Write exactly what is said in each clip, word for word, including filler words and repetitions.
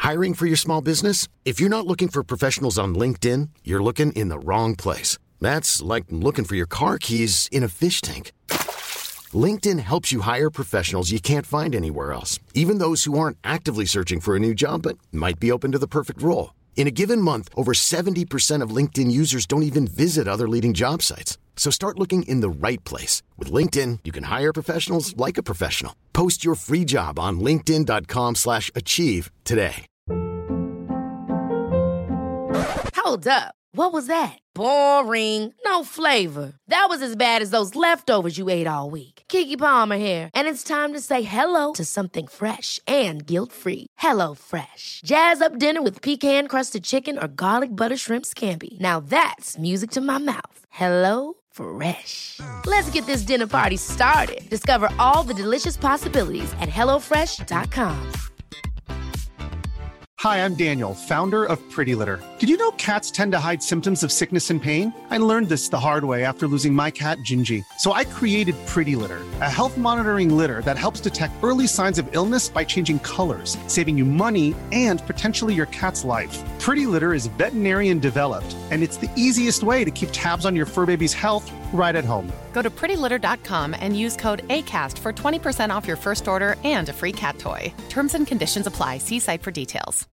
Hiring for your small business? If you're not looking for professionals on LinkedIn, you're looking in the wrong place. That's like looking for your car keys in a fish tank. LinkedIn helps you hire professionals you can't find anywhere else, even those who aren't actively searching for a new job but might be open to the perfect role. In a given month, over seventy percent of LinkedIn users don't even visit other leading job sites. So start looking in the right place. With LinkedIn, you can hire professionals like a professional. Post your free job on linkedin.com slash achieve today. Hold up. What was that? Boring. No flavor. That was as bad as those leftovers you ate all week. Keke Palmer here. And it's time to say hello to something fresh and guilt-free. Hello Fresh. Jazz up dinner with pecan-crusted chicken or garlic butter shrimp scampi. Now that's music to my mouth. Hello Fresh. Let's get this dinner party started. Discover all the delicious possibilities at hello fresh dot com. Hi, I'm Daniel, founder of Pretty Litter. Did you know cats tend to hide symptoms of sickness and pain? I learned this the hard way after losing my cat, Gingy. So I created Pretty Litter, a health monitoring litter that helps detect early signs of illness by changing colors, saving you money and potentially your cat's life. Pretty Litter is veterinarian developed, and it's the easiest way to keep tabs on your fur baby's health right at home. Go to pretty litter dot com and use code ACAST for twenty percent off your first order and a free cat toy. Terms and conditions apply. See site for details.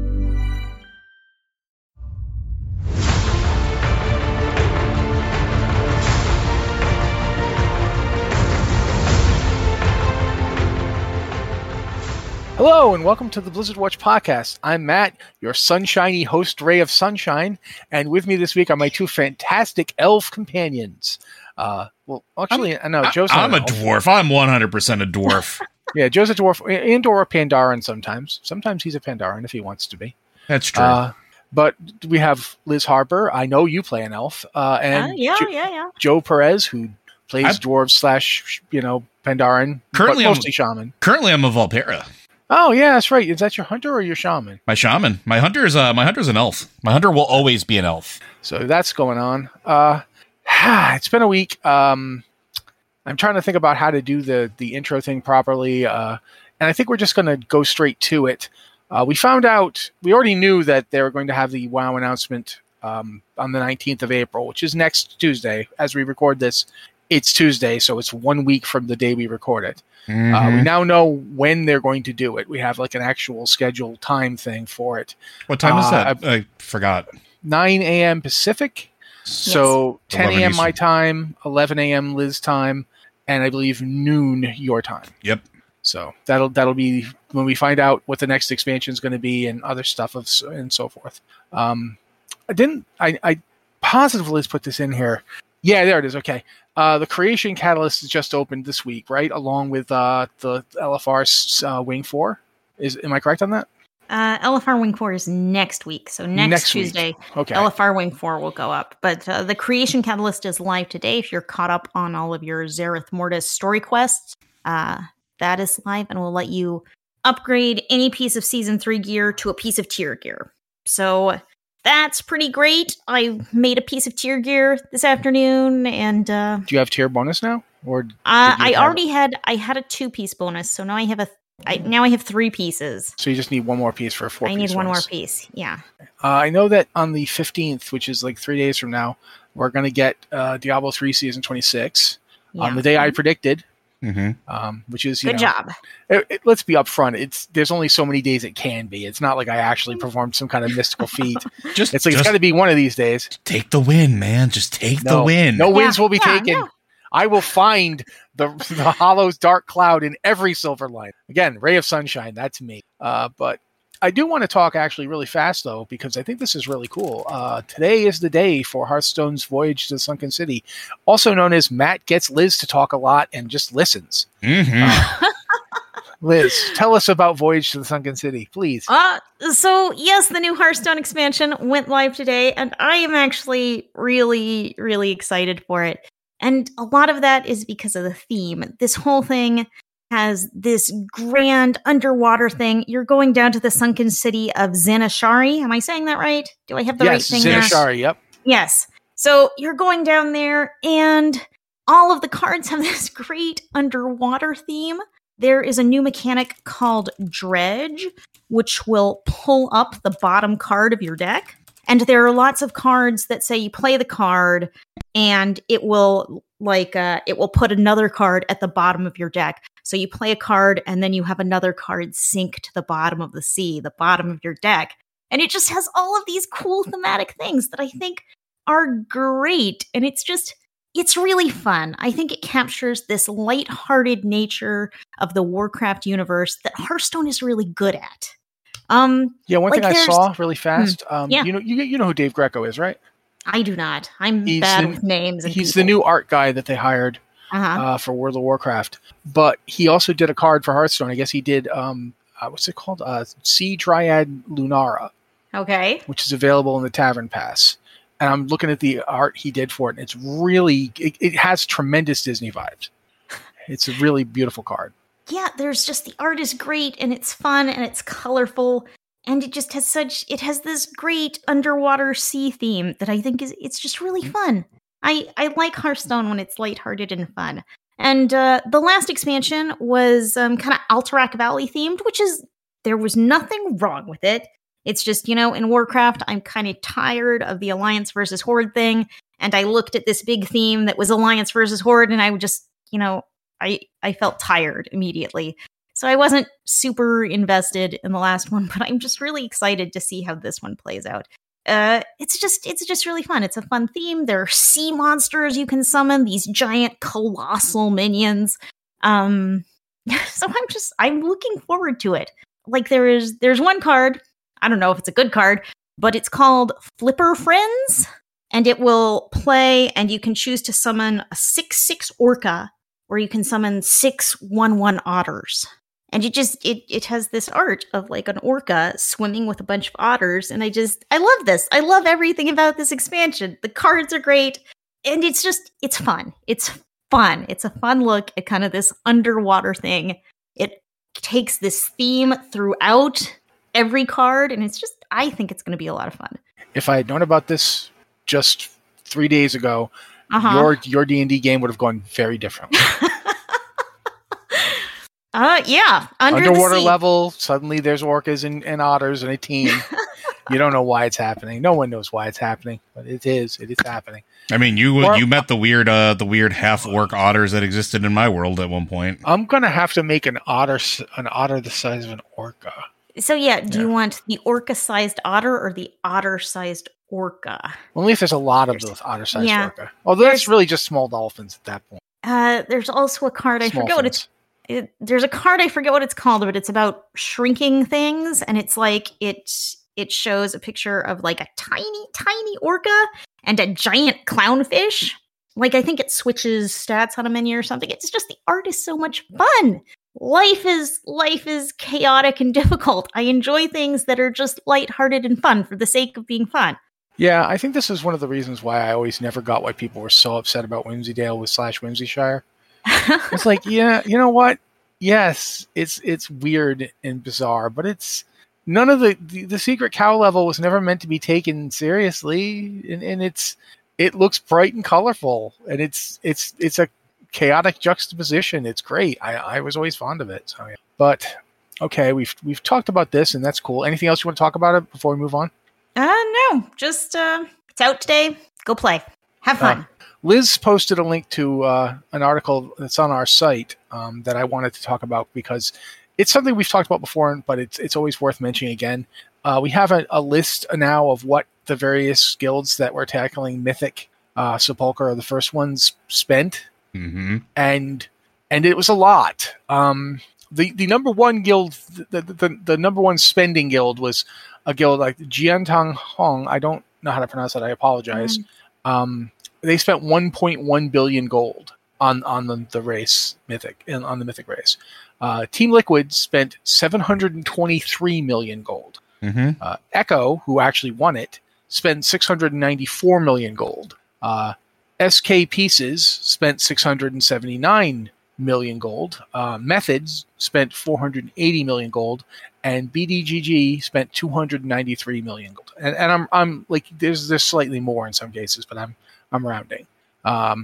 Hello and welcome to the Blizzard Watch podcast. I'm Matt, your sunshiny host, Ray of Sunshine, and with me this week are my two fantastic elf companions. Uh, well, actually, I know Joe's I'm not a an elf. dwarf. I'm one hundred percent a dwarf. Yeah, Joe's a dwarf and or a Pandaren sometimes. Sometimes he's a Pandaren if he wants to be. That's true. Uh, but we have Liz Harper. I know you play an elf, uh, and uh, yeah, jo- yeah, yeah. Joe Perez, who plays I, dwarves slash you know Pandaren, currently but mostly I'm, shaman. Currently, I'm a Valpera. Oh yeah, that's right. Is that your hunter or your shaman? My shaman. My hunter is uh, my hunter's an elf. My hunter will always be an elf. So that's going on. Uh, it's been a week. Um, I'm trying to think about how to do the the intro thing properly, uh, and I think we're just going to go straight to it. Uh, we found out we already knew that they were going to have the WoW announcement um, on the nineteenth of April, which is next Tuesday. As we record this, it's Tuesday, so it's one week from the day we record it. Mm-hmm. Uh, we now know when they're going to do it. We have like an actual scheduled time thing for it. What time uh, is that? I, I forgot. nine a.m. Pacific. So yes. ten a.m. my time, eleven a.m. Liz time, and I believe noon your time. Yep. So that'll that'll be when we find out what the next expansion is going to be and other stuff of and so forth. Um, I didn't. I, I positively put this in here. Yeah, there it is. Okay. Uh, the Creation Catalyst is just opened this week, right? Along with uh, the L F R uh, Wing four. Is am I correct on that? Uh, L F R Wing four is next week. So next, next Tuesday, okay. L F R Wing four will go up. But uh, the Creation Catalyst is live today. If you're caught up on all of your Zereth Mortis story quests, uh, that is live and will let you upgrade any piece of Season three gear to a piece of tier gear. So that's pretty great. I made a piece of tier gear this afternoon, and uh, do you have tier bonus now, or uh, I already had I had a two piece bonus, so now I have a I now I have three pieces. So you just need one more piece for a four. I piece need one bonus. more piece. Yeah. Uh, I know that on the fifteenth, which is like three days from now, we're going to get uh, Diablo three Season twenty-six yeah. on the day I predicted. Mm-hmm. Um, which is you good know, job. It, it, let's be upfront. It's there's only so many days it can be. It's not like I actually performed some kind of mystical feat. just it's like just, it's got to be one of these days. Take the win, man. Just take no, the win. No wins yeah, will be yeah, taken. No. I will find the the Hollow's dark cloud in every silver line. Again, ray of sunshine. That's me. Uh, but I do want to talk actually really fast though, because I think this is really cool. Uh, today is the day for Hearthstone's Voyage to the Sunken City, also known as Matt gets Liz to talk a lot and just listens. Mm-hmm. Uh, Liz, tell us about Voyage to the Sunken City, please. Uh, so yes, the new Hearthstone expansion went live today, and I am actually really, really excited for it. And a lot of that is because of the theme. This whole thing has this grand underwater thing. You're going down to the sunken city of Zanashari. Am I saying that right? Do I have the yes, right thing there? Yes, Zanashari, yep. Yes. So you're going down there, and all of the cards have this great underwater theme. there is a new mechanic called Dredge, which will pull up the bottom card of your deck. And there are lots of cards that say you play the card and it will like uh, it will put another card at the bottom of your deck. So you play a card and then you have another card sink to the bottom of the sea, the bottom of your deck. And it just has all of these cool thematic things that I think are great. And it's just, it's really fun. I think it captures this lighthearted nature of the Warcraft universe that Hearthstone is really good at. Um, yeah, one like thing I saw really fast. Hmm, um, yeah. you know, you you know who Dave Greco is, right? I do not. I'm He's bad the- with names. And He's people. the new art guy that they hired Uh-huh. uh, for World of Warcraft. But he also did a card for Hearthstone. I guess he did. Um, uh, what's it called? Uh, Sea Dryad Lunara, Okay. which is available in the Tavern Pass. And I'm looking at the art he did for it, and it's really it, it has tremendous Disney vibes. It's a really beautiful card. Yeah, there's just the art is great and it's fun and it's colorful and it just has such it has this great underwater sea theme that I think is it's just really fun. I I like Hearthstone when it's lighthearted and fun. And uh, the last expansion was um, kind of Alterac Valley themed, which is there was nothing wrong with it. It's just, you know, in Warcraft, I'm kind of tired of the Alliance versus Horde thing, and I looked at this big theme that was Alliance versus Horde, and I would just, you know, I, I felt tired immediately. So I wasn't super invested in the last one, but I'm just really excited to see how this one plays out. Uh, it's just it's just really fun. It's a fun theme. There are sea monsters you can summon, these giant colossal minions. Um, so I'm just I'm looking forward to it. Like there is there's one card, I don't know if it's a good card, but it's called Flipper Friends, and it will play, and you can choose to summon a six six orca, or you can summon six one one otters. And it just, it it has this art of like an orca swimming with a bunch of otters. And I just, I love this. I love everything about this expansion. The cards are great. And it's just, it's fun. It's fun. It's a fun look at kind of this underwater thing. It takes this theme throughout every card. And it's just, I think it's going to be a lot of fun. If I had known about this just three days ago, Uh-huh. your your D and D game would have gone very differently. Uh, yeah. Under Underwater the sea. level, suddenly there's orcas and, and otters and a team. You don't know why it's happening. No one knows why it's happening, but it is. It is happening. I mean, you Or- you met the weird uh, the weird half orc otters that existed in my world at one point. I'm gonna have to make an otter s- an otter the size of an orca. So yeah, do you Yeah. want the orca-sized otter or the otter-sized orca? Only if there's a lot of There's- those otter-sized yeah. orca. Although that's There's- really just small dolphins at that point. Uh, there's also a card, I Small forget what fins. it's It, there's a card I forget what it's called, but it's about shrinking things, and it's like it it shows a picture of like a tiny, tiny orca and a giant clownfish. Like I think it switches stats on a menu or something. It's just the art is so much fun. Life is life is chaotic and difficult. I enjoy things that are just lighthearted and fun for the sake of being fun. Yeah, I think this is one of the reasons why I always never got why people were so upset about Whimsydale with slash Whimsyshire. It's like, yeah, you know what? Yes, it's it's weird and bizarre, but it's none of the, the the secret cow level was never meant to be taken seriously, and, and it's it looks bright and colorful, and it's it's it's a chaotic juxtaposition. It's great. I, I was always fond of it. So, yeah. But okay, we've we've talked about this, and that's cool. Anything else you want to talk about it before we move on? Uh no, just uh it's out today. Go play. Have fun. Uh, Liz posted a link to uh, an article that's on our site um, that I wanted to talk about because it's something we've talked about before, but it's it's always worth mentioning again. Uh, we have a, a list now of what the various guilds that we're tackling, Mythic, uh, Sepulchre are the first ones, spent, Mm-hmm. and and it was a lot. Um, the the number one guild, the, the the the number one spending guild was a guild like Jiantang Hong. I don't know how to pronounce that. I apologize. Um, they spent one point one billion gold on on the, the race Mythic and on the Mythic race. Uh, Team Liquid spent seven hundred twenty-three million gold. Mm-hmm. Uh, Echo, who actually won it, spent six hundred ninety-four million gold. Uh, S K Pieces spent six hundred seventy-nine million gold. Uh, Methods spent four hundred eighty million gold, and B D G G spent two hundred ninety-three million gold. And, and I'm I'm like there's there's slightly more in some cases, but I'm I'm rounding. Um,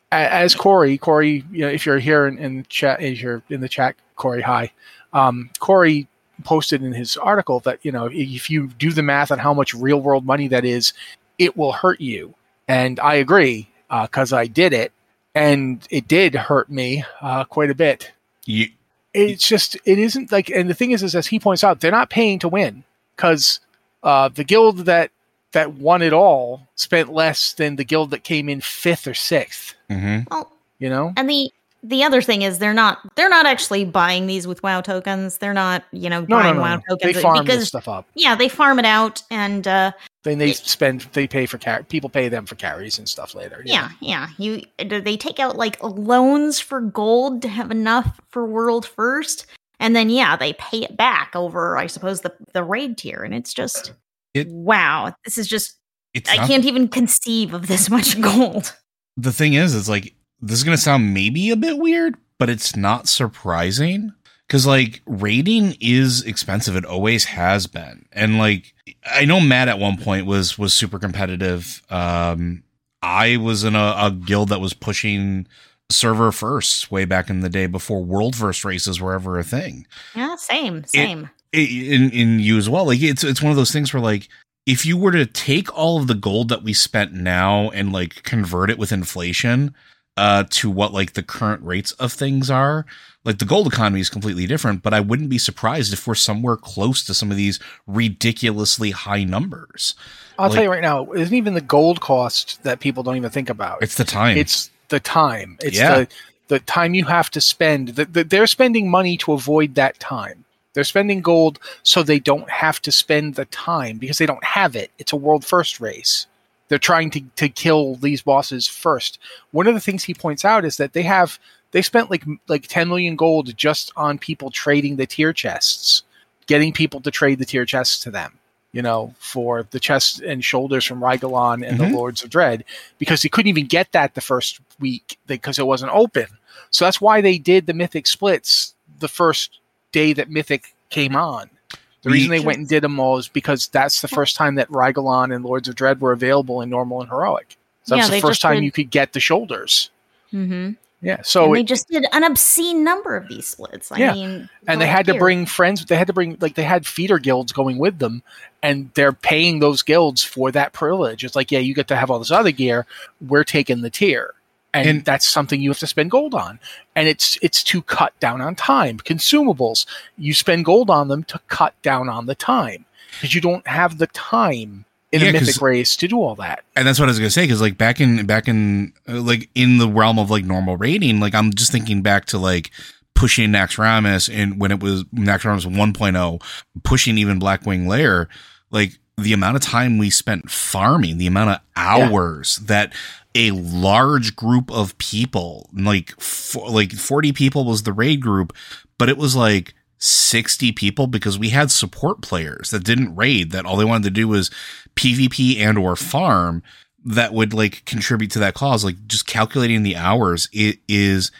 as Corey, Corey, you know, if you're here in, in the chat, if you're in the chat, Corey, hi. Um, Corey posted in his article that, you know, if you do the math on how much real world money that is, it will hurt you. And I agree, because uh, I did it, and it did hurt me uh, quite a bit. You, it's just, it isn't like, and the thing is, is as he points out, they're not paying to win, because uh, the guild that that won it all spent less than the guild that came in fifth or sixth. Mm-hmm. Well, you know, and the the other thing is they're not they're not actually buying these with WoW tokens. They're not, you know, no, buying no, no, WoW no. tokens They farm because this stuff up. Yeah, they farm it out, and uh, then they spend they pay for car- people pay them for carries and stuff later. Yeah, yeah. You they take out like loans for gold to have enough for World First, and then yeah, they pay it back over, I suppose, the the raid tier, and it's just it, wow. This is just it's I not, can't even conceive of this much gold. The thing is, it's like, this is going to sound maybe a bit weird, but it's not surprising, because like raiding is expensive. It always has been. And like, I know Matt at one point was, was super competitive. Um, I was in a, a guild that was pushing server first way back in the day before world first races were ever a thing. Yeah, same, same. It, it, in, in you as well. Like it's, it's one of those things where like, if you were to take all of the gold that we spent now and like convert it with inflation uh, to what like the current rates of things are, like the gold economy is completely different, but I wouldn't be surprised if we're somewhere close to some of these ridiculously high numbers. I'll like, tell you right now, it isn't even the gold cost that people don't even think about. It's the time. It's the time. It's yeah. the, the time you have to spend. The, the, they're spending money to avoid that time. They're spending gold so they don't have to spend the time, because they don't have it. It's a world first race. They're trying to, to kill these bosses first. One of the things he points out is that they have they spent like like ten million gold just on people trading the tier chests, getting people to trade the tier chests to them, you know, for the chests and shoulders from Rygalon and mm-hmm. the Lords of Dread, because they couldn't even get that the first week because it wasn't open. So that's why they did the Mythic splits the first day that Mythic came on. The reason they went and did them all is because that's the first time that Rygalon and Lords of Dread were available in normal and heroic. So that's Yeah, the they first just time did- you could get the shoulders. Mm-hmm. Yeah, so and they it- just did an obscene number of these splits. I Yeah. mean, and they go had to here. bring friends. They had to bring like they had feeder guilds going with them, and they're paying those guilds for that privilege. It's like, yeah, you get to have all this other gear. We're taking the tier, and, And- that's something you have to spend gold on. And it's it's to cut down on time. Consumables, you spend gold on them to cut down on the time, because you don't have the time in Yeah, a 'cause- mythic race to do all that. And that's what I was gonna say, because like back in back in uh, like in the realm of like normal raiding, like I'm just thinking back to like pushing Naxxramas, and when it was Naxxramas one point oh, pushing even Blackwing Lair, like the amount of time we spent farming, the amount of hours yeah. that a large group of people, like for, like forty people was the raid group, but it was like sixty people because we had support players that didn't raid, that all they wanted to do was PvP and or farm, that would like contribute to that cause. Like just calculating the hours, it is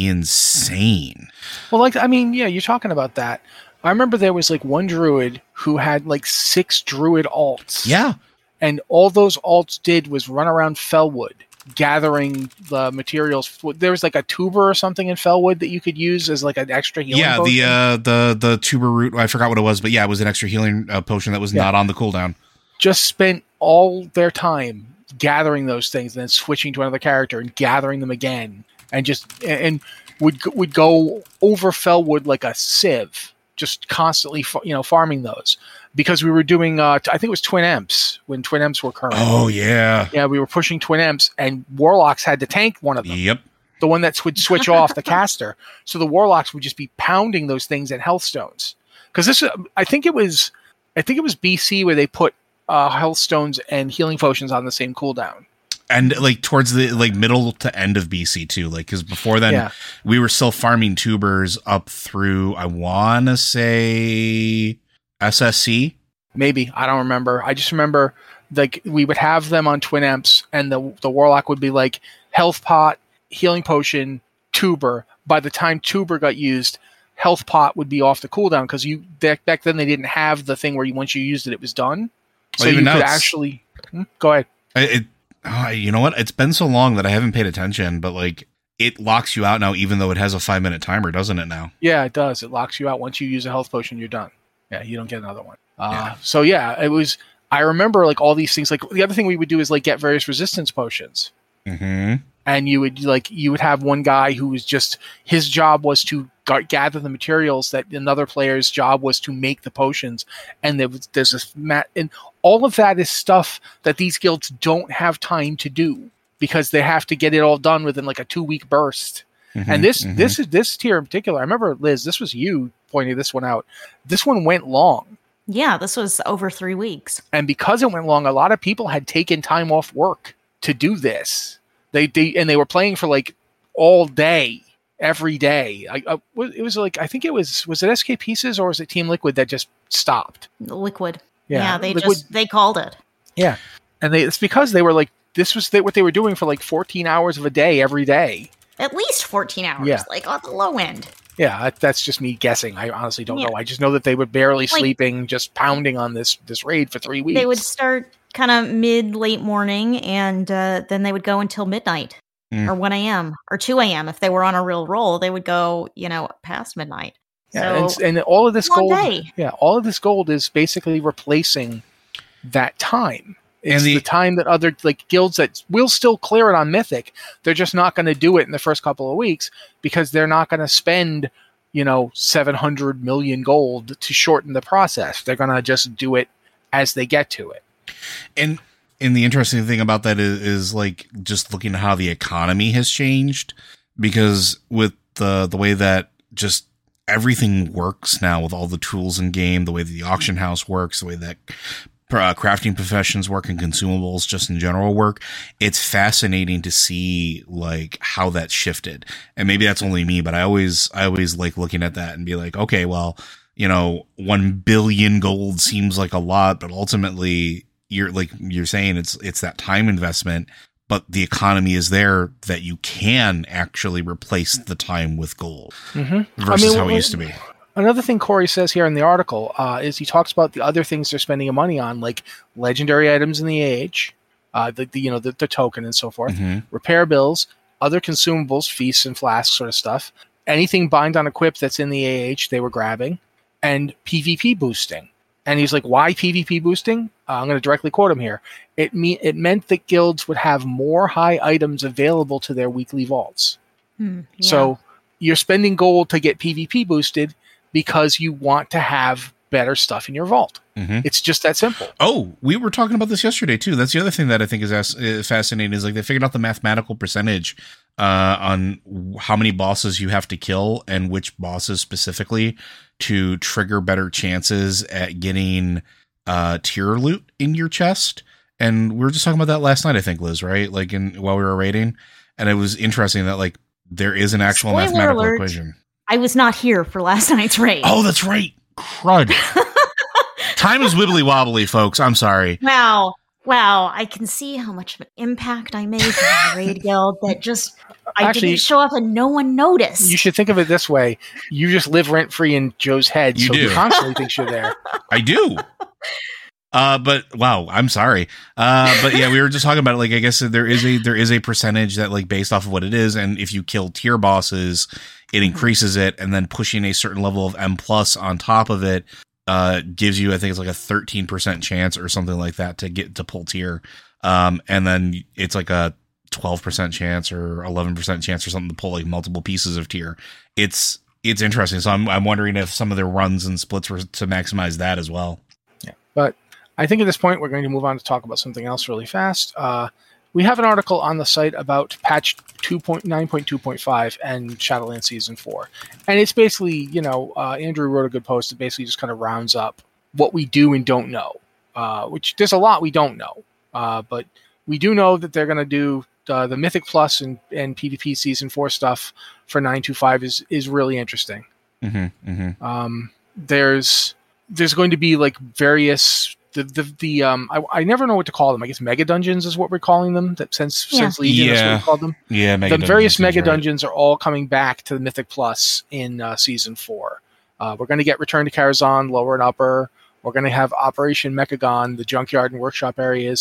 insane. Well, like, I mean, yeah, you're talking about that. I remember there was like one druid who had like six druid alts. Yeah. And all those alts did was run around Fellwood gathering the materials. There was like a tuber or something in Fellwood that you could use as like an extra healing yeah, potion. the uh, the the tuber root, I forgot what it was, but yeah, it was an extra healing uh, potion that was yeah. not on the cooldown. Just spent all their time gathering those things and then switching to another character and gathering them again, and just and would would go over Fellwood like a sieve, just constantly you know farming those. Because we were doing, uh, I think it was Twin Emps, when Twin Emps were current. Oh, yeah. Yeah, we were pushing Twin Emps, and Warlocks had to tank one of them. Yep. The one that would switch off the caster. So the Warlocks would just be pounding those things at Healthstones. Because this, I think it was, I think it was B C where they put uh, Healthstones and healing potions on the same cooldown. And like towards the like middle to end of B C too, like because before then yeah. we were still farming tubers up through, I want to say S S C. Maybe, I don't remember. I just remember like we would have them on Twin Emps, and the the Warlock would be like health pot, healing potion, tuber. By the time tuber got used, health pot would be off the cooldown, because you back, back then they didn't have the thing where you, once you used it, it was done. So well, you could it's, actually hmm? go ahead. It, Oh, you know what? It's been so long that I haven't paid attention, but like it locks you out now, even though it has a five minute timer, doesn't it now? Yeah, it does. It locks you out. Once you use a health potion, you're done. Yeah, you don't get another one. Uh, Yeah. So yeah, it was, I remember like all these things. Like the other thing we would do is like get various resistance potions. Mm-hmm. And you would like you would have one guy who was just his job was to g- gather the materials that another player's job was to make the potions, and there was there's this mat and all of that is stuff that these guilds don't have time to do because they have to get it all done within like a two week burst. Mm-hmm. And this mm-hmm. this is this tier in particular. I remember Liz, this was you pointing this one out. This one went long. Yeah, this was over three weeks. And because it went long, a lot of people had taken time off work to do this. They, they and they were playing for like all day, every day. I, I, it was like I think it was was it S K Pieces or was it Team Liquid that just stopped? Liquid. Yeah, Yeah, they Liquid- just they called it. Yeah, and they it's because they were like this was they, what they were doing for like fourteen hours of a day every day. At least fourteen hours, Yeah. like on the low end. Yeah, that, that's just me guessing. I honestly don't Yeah. know. I just know that they were barely Like- sleeping, just pounding on this this raid for three weeks. They would start kind of mid late morning, and uh, then they would go until midnight Mm. or one a.m. or two a.m. If they were on a real roll, they would go, you know, past midnight. Yeah, so and, and all of this long gold, day. yeah, all of this gold is basically replacing that time. It's And the, the- time that other like guilds that will still clear it on Mythic. They're just not going to do it in the first couple of weeks because they're not going to spend, you know, seven hundred million gold to shorten the process. They're going to just do it as they get to it. And and the interesting thing about that is, is like just looking at how the economy has changed, because with the the way that just everything works now with all the tools in game, the way that the auction house works, the way that uh, crafting professions work and consumables just in general work, it's fascinating to see like how that shifted. And maybe that's only me, but I always I always like looking at that and be like, okay, well, you know, one billion gold seems like a lot, but ultimately you're like you're saying it's it's that time investment, but the economy is there that you can actually replace the time with gold Mm-hmm. versus how it used to be. Another thing Corey says here in the article uh, is he talks about the other things they're spending money on, like legendary items in the A H, uh, the, the you know the, the token and so forth, Mhm. repair bills, other consumables, feasts and flasks sort of stuff, anything bind on equip that's in the A H they were grabbing, and PvP boosting. And he's like, why PvP boosting? Uh, I'm going to directly quote him here. It me- it meant that guilds would have more high items available to their weekly vaults. Hmm, yeah. So you're spending gold to get PvP boosted because you want to have better stuff in your vault. Mhm. It's just that simple. Oh, we were talking about this yesterday too. That's the other thing that I think is as, uh, fascinating is like they figured out the mathematical percentage uh, on w- how many bosses you have to kill and which bosses specifically to trigger better chances at getting uh, tier loot in your chest. And we were just talking about that last night, I think, Liz, right? Like in while we were raiding, and it was interesting that like there is an actual Spoiler mathematical alert. equation. I was not here for last night's raid. Oh, that's right. Crud. Time is wibbly wobbly, folks. I'm sorry. Wow. Wow. I can see how much of an impact I made in the raid guild that just I Actually- didn't show up and no one noticed. You should think of it this way. You just live rent free in Joe's head. You so do. he constantly thinks you're there. I do. Uh, but wow, I'm sorry. Uh, but yeah, we were just talking about it. Like, I guess there is a, there is a percentage that like based off of what it is. And if you kill tier bosses, it increases it. And then pushing a certain level of M plus on top of it, uh, gives you, I think it's like a thirteen percent chance or something like that to get to pull tier. Um, and then it's like a twelve percent chance or eleven percent chance or something to pull like multiple pieces of tier. It's, it's interesting. So I'm, I'm wondering if some of their runs and splits were to maximize that as well. Yeah. But I think at this point, we're going to move on to talk about something else really fast. Uh, we have an article on the site about patch two point nine point two point five and Shadowlands Season four. And it's basically, you know, uh, Andrew wrote a good post that basically just kind of rounds up what we do and don't know, uh, which there's a lot we don't know. Uh, but we do know that they're going to do uh, the Mythic Plus and, and PvP Season four stuff for nine two five is, is really interesting. Mm-hmm, mm-hmm. Um, there's there's going to be like various the the, the um I, I never know what to call them. I guess mega dungeons is what we're calling them. That since Yeah. since Legion is what Yeah. we called them. Yeah, mega The various dungeons, mega right. dungeons are all coming back to the Mythic Plus in uh, season four. Uh, we're going to get Return to Karazhan, Lower and Upper. We're going to have Operation Mechagon, the Junkyard and Workshop areas,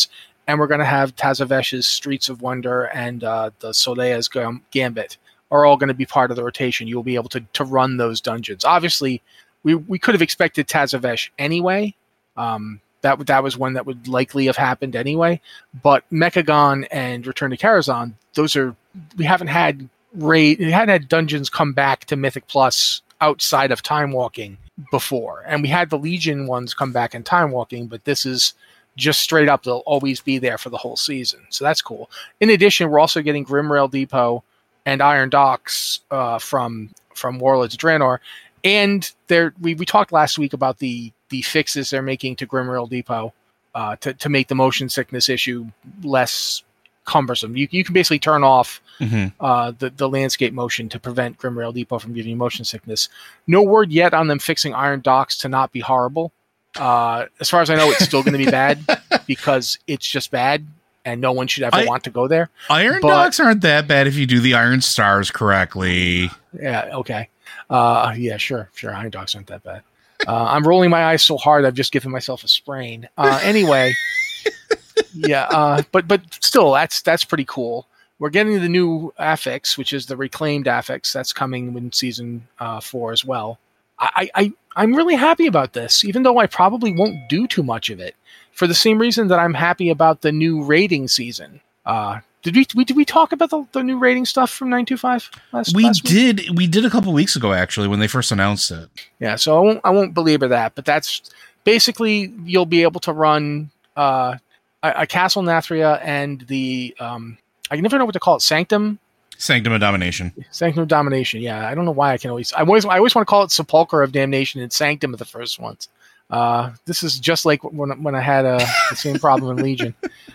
and we're going to have Tazavesh's Streets of Wonder and uh, the Solea's Gambit are all going to be part of the rotation. You'll be able to to run those dungeons. Obviously, we we could have expected Tazavesh anyway. Um, that that was one that would likely have happened anyway. But Mechagon and Return to Karazhan, those are we haven't had raid, we hadn't had dungeons come back to Mythic Plus outside of Time Walking before, and we had the Legion ones come back in Time Walking, but this is just straight up. They'll always be there for the whole season, so that's cool. In addition, we're also getting Grimrail Depot and Iron Docks uh, from from Warlords of Draenor, and there we we talked last week about the the fixes they're making to Grimrail Depot uh, to to make the motion sickness issue less cumbersome. You you can basically turn off mm-hmm. uh, the the landscape motion to prevent Grimrail Depot from giving you motion sickness. No word yet on them fixing Iron Docks to not be horrible. Uh, as far as I know, it's still going to be bad because it's just bad, and no one should ever I, want to go there. Iron but, Docks aren't that bad if you do the Iron Stars correctly. Yeah. Okay. Uh, yeah. Sure. Sure. Iron Docks aren't that bad. Uh, I'm rolling my eyes so hard I've just given myself a sprain. Uh, anyway. Yeah, uh, but but still, that's that's pretty cool. We're getting the new affix, which is the reclaimed affix. That's coming in season uh, four as well. I, I I'm really happy about this, even though I probably won't do too much of it, for the same reason that I'm happy about the new raiding season. Uh, did we, we did we talk about the, the new raiding stuff from nine two five last? We last did. Week? We did a couple weeks ago, actually, when they first announced it. Yeah, so I won't I won't belabor that, but that's basically you'll be able to run. Uh, A, a Castle Nathria and the um, I never know what to call it. Sanctum, Sanctum of Domination. Sanctum of Domination. Yeah, I don't know why I can always. I always I always want to call it Sepulchre of Damnation and Sanctum of the first ones. Uh, this is just like when when I had uh, the same problem in Legion.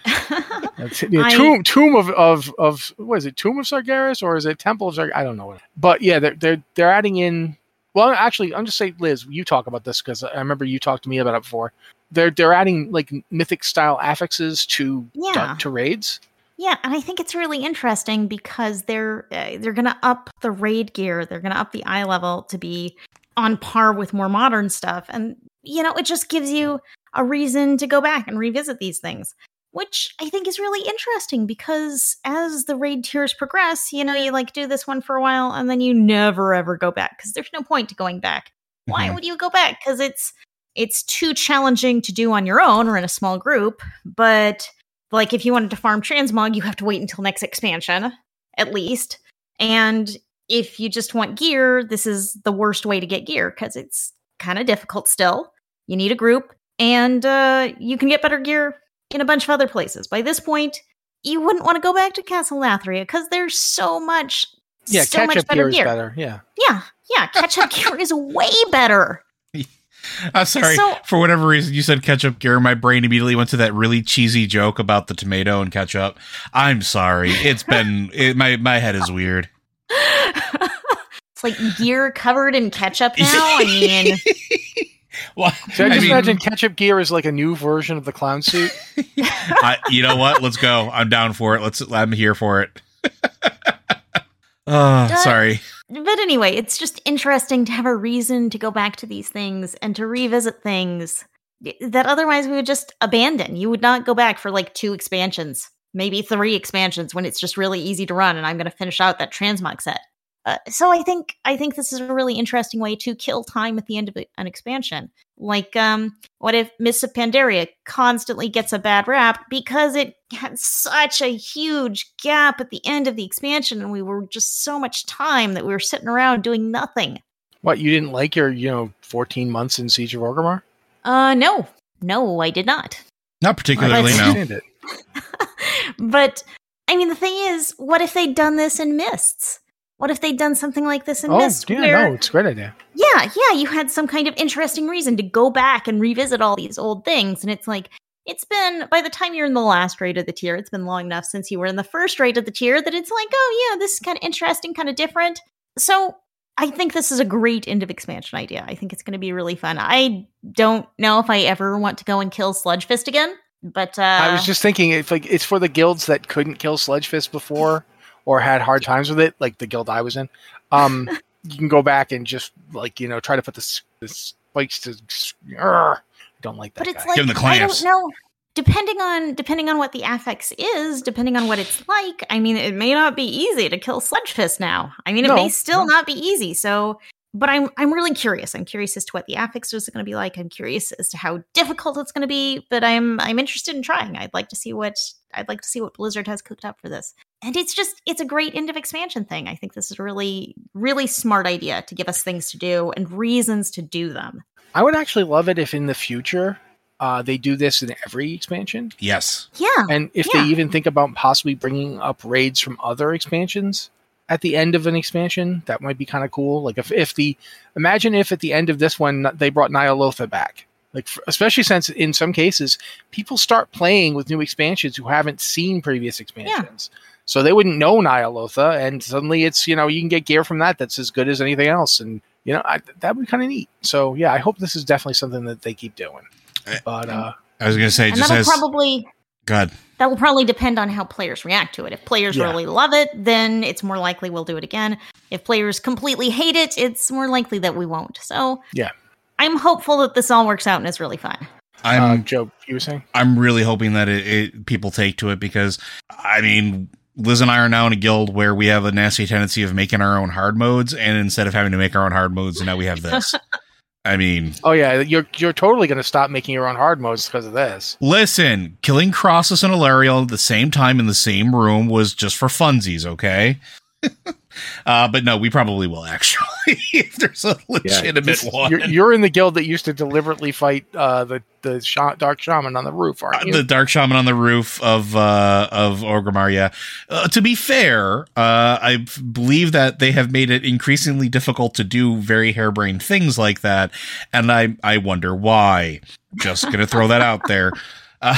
Uh, t- yeah, I, tomb tomb of, of of what is it? Tomb of Sargeras, or is it Temple of Sargeras? I don't know. But yeah, they're they're they're adding in. Well, actually, I'm just saying, Liz, you talk about this because I remember you talked to me about it before. They're they're adding like mythic style affixes to yeah. to raids. Yeah, and I think it's really interesting because they're uh, they're going to up the raid gear. They're going to up the eye level to be on par with more modern stuff, and you know, it just gives you a reason to go back and revisit these things, which I think is really interesting because as the raid tiers progress, you know, you like do this one for a while and then you never ever go back because there's no point to going back. Mm-hmm. Why would you go back? Because it's It's too challenging to do on your own or in a small group, but like if you wanted to farm transmog, you have to wait until next expansion, at least. And if you just want gear, this is the worst way to get gear because it's kind of difficult still. You need a group, and uh, you can get better gear in a bunch of other places. By this point, you wouldn't want to go back to Castle Nathria because there's so much, yeah, so catch much up better gear gear. is better. Yeah, yeah, yeah. Catch up gear is way better. Uh, sorry, so, for whatever reason, you said ketchup gear. My brain immediately went to that really cheesy joke about the tomato and ketchup. I'm sorry. It's been, it, my, my head is weird. It's like gear covered in ketchup now. I mean, well, so I just I mean, imagine ketchup gear is like a new version of the clown suit. I, you know what? Let's go. I'm down for it. Let's, I'm here for it. Oh, uh, sorry. But anyway, it's just interesting to have a reason to go back to these things and to revisit things that otherwise we would just abandon. You would not go back for like two expansions, maybe three expansions when it's just really easy to run and I'm going to finish out that transmog set. Uh, so I think I think this is a really interesting way to kill time at the end of an expansion. Like, um, what if Mists of Pandaria constantly gets a bad rap because it had such a huge gap at the end of the expansion, and we were just so much time that we were sitting around doing nothing. What, you didn't like your, you know, fourteen months in Siege of Orgrimmar? Uh, no, no, I did not. Not particularly, no. But I mean, the thing is, what if they'd done this in Mists? What if they'd done something like this in oh, Mist? Yeah, where, no, it's a great idea. Yeah, yeah, you had some kind of interesting reason to go back and revisit all these old things. And it's like, it's been, by the time you're in the last raid of the tier, it's been long enough since you were in the first raid of the tier that it's like, oh yeah, this is kind of interesting, kind of different. So I think this is a great end of expansion idea. I think it's going to be really fun. I don't know if I ever want to go and kill Sludgefist again, but... Uh, I was just thinking, if like it's for the guilds that couldn't kill Sludgefist before... or had hard times with it, like the guild I was in, um, you can go back and just, like, you know, try to put the, the spikes to... Urgh, I don't like that But it's guy. like, Give him the clamps. I don't know. depending on depending on what the affix is, depending on what it's like, I mean, it may not be easy to kill Sludgefist now. I mean, it No, may still no. not be easy. So, but I'm I'm really curious. I'm curious as to what the affix is going to be like. I'm curious as to how difficult it's going to be. But I'm I'm interested in trying. I'd like to see what I'd like to see what Blizzard has cooked up for this. And it's just it's a great end of expansion thing. I think this is a really really smart idea to give us things to do and reasons to do them. I would actually love it if in the future uh, they do this in every expansion. Yes. Yeah. And if yeah. they even think about possibly bringing up raids from other expansions at the end of an expansion, that might be kind of cool. Like if, if the, imagine if at the end of this one, they brought Nyalotha back. Like, for, especially since in some cases, people start playing with new expansions who haven't seen previous expansions. Yeah. So they wouldn't know Nyalotha, and suddenly it's, you know, you can get gear from that that's as good as anything else. And, you know, I, that would be kind of neat. So, yeah, I hope this is definitely something that they keep doing. But uh, I was going to say, and just that'll as probably God, that will probably depend on how players react to it. If players Yeah. really love it, then it's more likely we'll do it again. If players completely hate it, it's more likely that we won't. So, yeah, I'm hopeful that this all works out and is really fun. I'm uh, Joe, you were saying? I'm really hoping that it, it people take to it because, I mean, Liz and I are now in a guild where we have a nasty tendency of making our own hard modes, and instead of having to make our own hard modes, now we have this. I mean, Oh yeah, you're you're totally going to stop making your own hard modes because of this. listen, killing Crossus and Alariel at the same time in the same room was just for funsies, okay? uh, but no, we probably will actually if there's a legitimate This- one. You're, you're in the guild that used to deliberately fight uh, the the sh- dark shaman on the roof, aren't you? The Dark Shaman on the roof of uh, of Orgrimmar, yeah. Uh, to be fair, uh, I f- believe that they have made it increasingly difficult to do very harebrained things like that, and I, I wonder why. Just gonna throw that out there. Uh,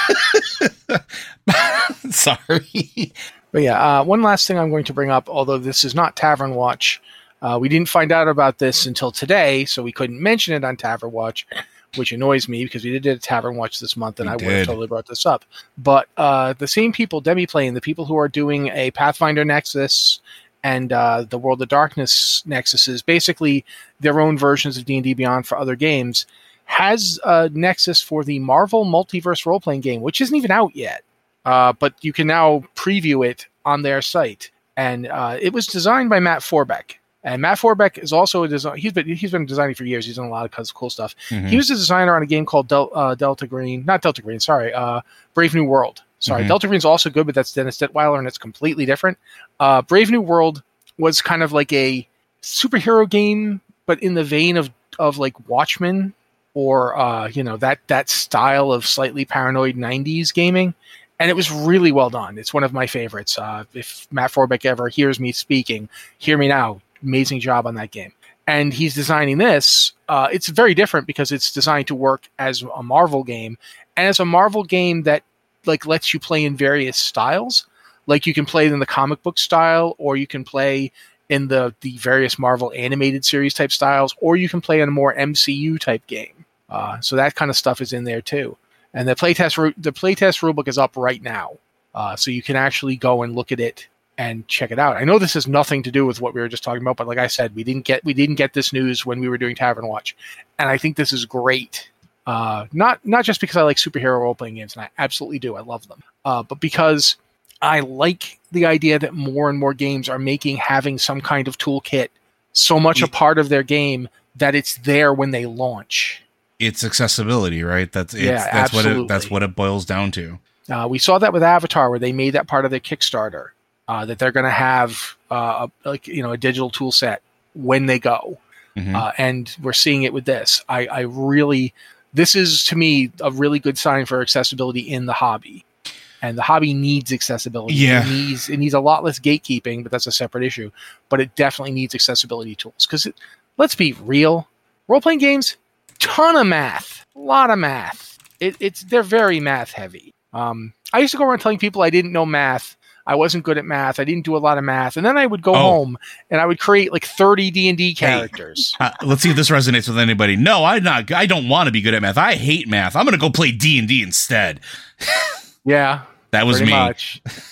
sorry. But yeah, uh, one last thing I'm going to bring up, although this is not Tavern Watch, uh, we didn't find out about this until today, so we couldn't mention it on Tavern Watch, which annoys me because we did a Tavern Watch this month, and We I would have did. totally brought this up. But uh, the same people, Demiplane, the people who are doing a Pathfinder Nexus and uh, the World of Darkness Nexuses, basically their own versions of D and D Beyond for other games, has a Nexus for the Marvel Multiverse role-playing game, which isn't even out yet. Uh, but you can now preview it on their site. And uh, it was designed by Matt Forbeck. And Matt Forbeck is also a designer. He's been, he's been designing for years. He's done a lot of cool stuff. Mhm. He was a designer on a game called Del, uh, Delta Green. Not Delta Green, sorry. Uh, Brave New World. Sorry, Mhm. Delta Green's also good, but that's Dennis Detweiler, and it's completely different. Uh, Brave New World was kind of like a superhero game, but in the vein of, of like Watchmen or, uh, you know, that, that style of slightly paranoid nineties gaming. And it was really well done. It's one of my favorites. Uh, if Matt Forbeck ever hears me speaking, hear me now. Amazing job on that game. And he's designing this. Uh, it's very different because it's designed to work as a Marvel game, and as a Marvel game that like lets you play in various styles. Like you can play in the comic book style, or you can play in the the various Marvel animated series type styles, or you can play in a more M C U type game. Uh, so that kind of stuff is in there too. And the playtest ru- the playtest rulebook is up right now, uh, so you can actually go and look at it and check it out. I know this has nothing to do with what we were just talking about, but like I said, we didn't get we didn't get this news when we were doing Tavern Watch, and I think this is great. Uh, not not just because I like superhero role playing games, and I absolutely do, I love them, uh, but because I like the idea that more and more games are making having some kind of toolkit so much a part of their game that it's there when they launch. It's accessibility, right? That's it's, Yeah, that's what absolutely. it that's what it boils down to. Uh, we saw that with Avatar, where they made that part of their Kickstarter, uh, that they're going to have uh, a, like you know a digital tool set when they go, Mhm. uh, and we're seeing it with this. I, I really, this is to me a really good sign for accessibility in the hobby, and the hobby needs accessibility. Yeah. it needs it needs a lot less gatekeeping, but that's a separate issue. But it definitely needs accessibility tools because let's be real, role playing games, ton of math, a lot of math. It, it's they're very math heavy. Um, I used to go around telling people I didn't know math. I wasn't good at math. I didn't do a lot of math. And then I would go Oh. home and I would create like thirty D and D characters. Uh, let's see if this resonates with anybody. No, I'm not. I don't want to be good at math. I hate math. I'm going to go play D and D instead. Yeah, That was pretty me. much.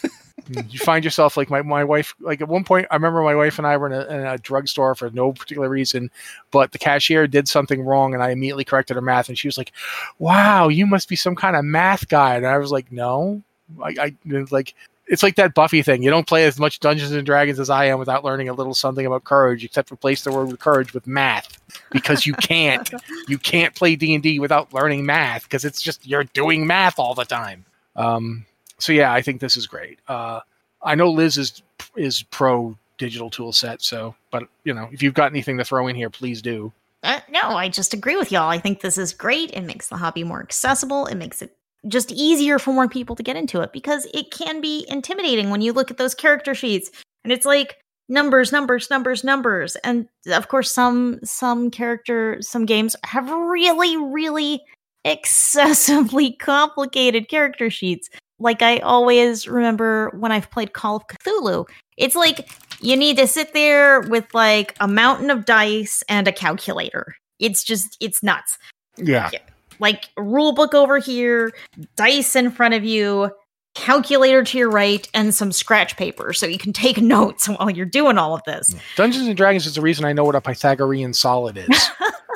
You find yourself like my, my wife, like at one point, I remember my wife and I were in a, in a drugstore for no particular reason, but the cashier did something wrong and I immediately corrected her math. And she was like, wow, you must be some kind of math guy. And I was like, no, I, I like, it's like that Buffy thing. You don't play as much Dungeons and Dragons as I am without learning a little something about courage, except replace the word with courage with math, because you can't, you can't play D and D without learning math because it's just, you're doing math all the time. Um, So yeah, I think this is great. Uh, I know Liz is is pro digital tool set, so but you know, if you've got anything to throw in here, please do. Uh, no, I just agree with y'all. I think this is great. It makes the hobby more accessible. It makes it just easier for more people to get into it because it can be intimidating when you look at those character sheets and it's like numbers, numbers, numbers, numbers. And of course, some some character, some games have really, really excessively complicated character sheets. Like I always remember when I've played Call of Cthulhu, it's like you need to sit there with like a mountain of dice and a calculator. It's just, it's nuts. Yeah. Like rule book over here, dice in front of you, calculator to your right, and some scratch paper so you can take notes while you're doing all of this. Dungeons and Dragons is the reason I know what a Pythagorean solid is.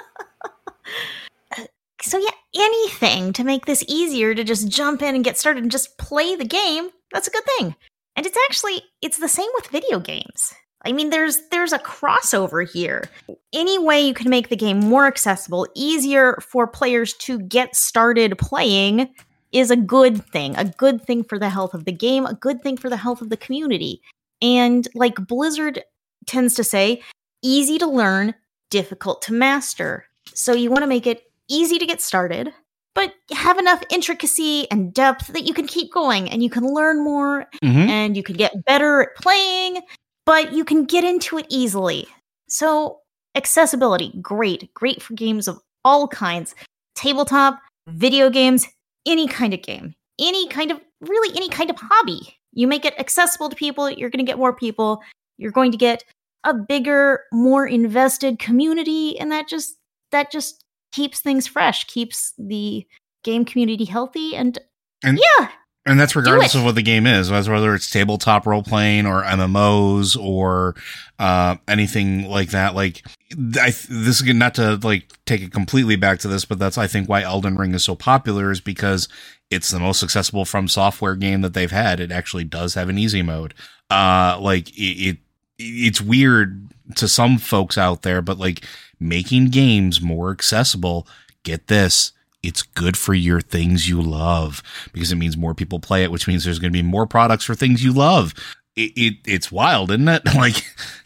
So yeah, anything to make this easier to just jump in and get started and just play the game, that's a good thing. And it's actually, it's the same with video games. I mean, there's there's a crossover here. Any way you can make the game more accessible, easier for players to get started playing is a good thing. A good thing for the health of the game, a good thing for the health of the community. And like Blizzard tends to say, easy to learn, difficult to master. So you want to make it easy to get started, but have enough intricacy and depth that you can keep going and you can learn more mm-hmm. and you can get better at playing, but you can get into it easily. So accessibility, great. Great for games of all kinds. Tabletop, video games, any kind of game, any kind of, really any kind of hobby. You make it accessible to people, you're going to get more people, you're going to get a bigger, more invested community, and that just, that just, keeps things fresh, keeps the game community healthy, and, and yeah. And that's regardless of what the game is, whether it's tabletop role playing or M M Os or uh, anything like that. Like, I, this is not to like take it completely back to this, but that's I think why Elden Ring is so popular is because it's the most accessible From Software game that they've had. It actually does have an easy mode. Uh, like it, it, it's weird to some folks out there, but like making games more accessible, get this, it's good for your things you love because it means more people play it, which means there's going to be more products for things you love. It, it it's wild, isn't it? Like,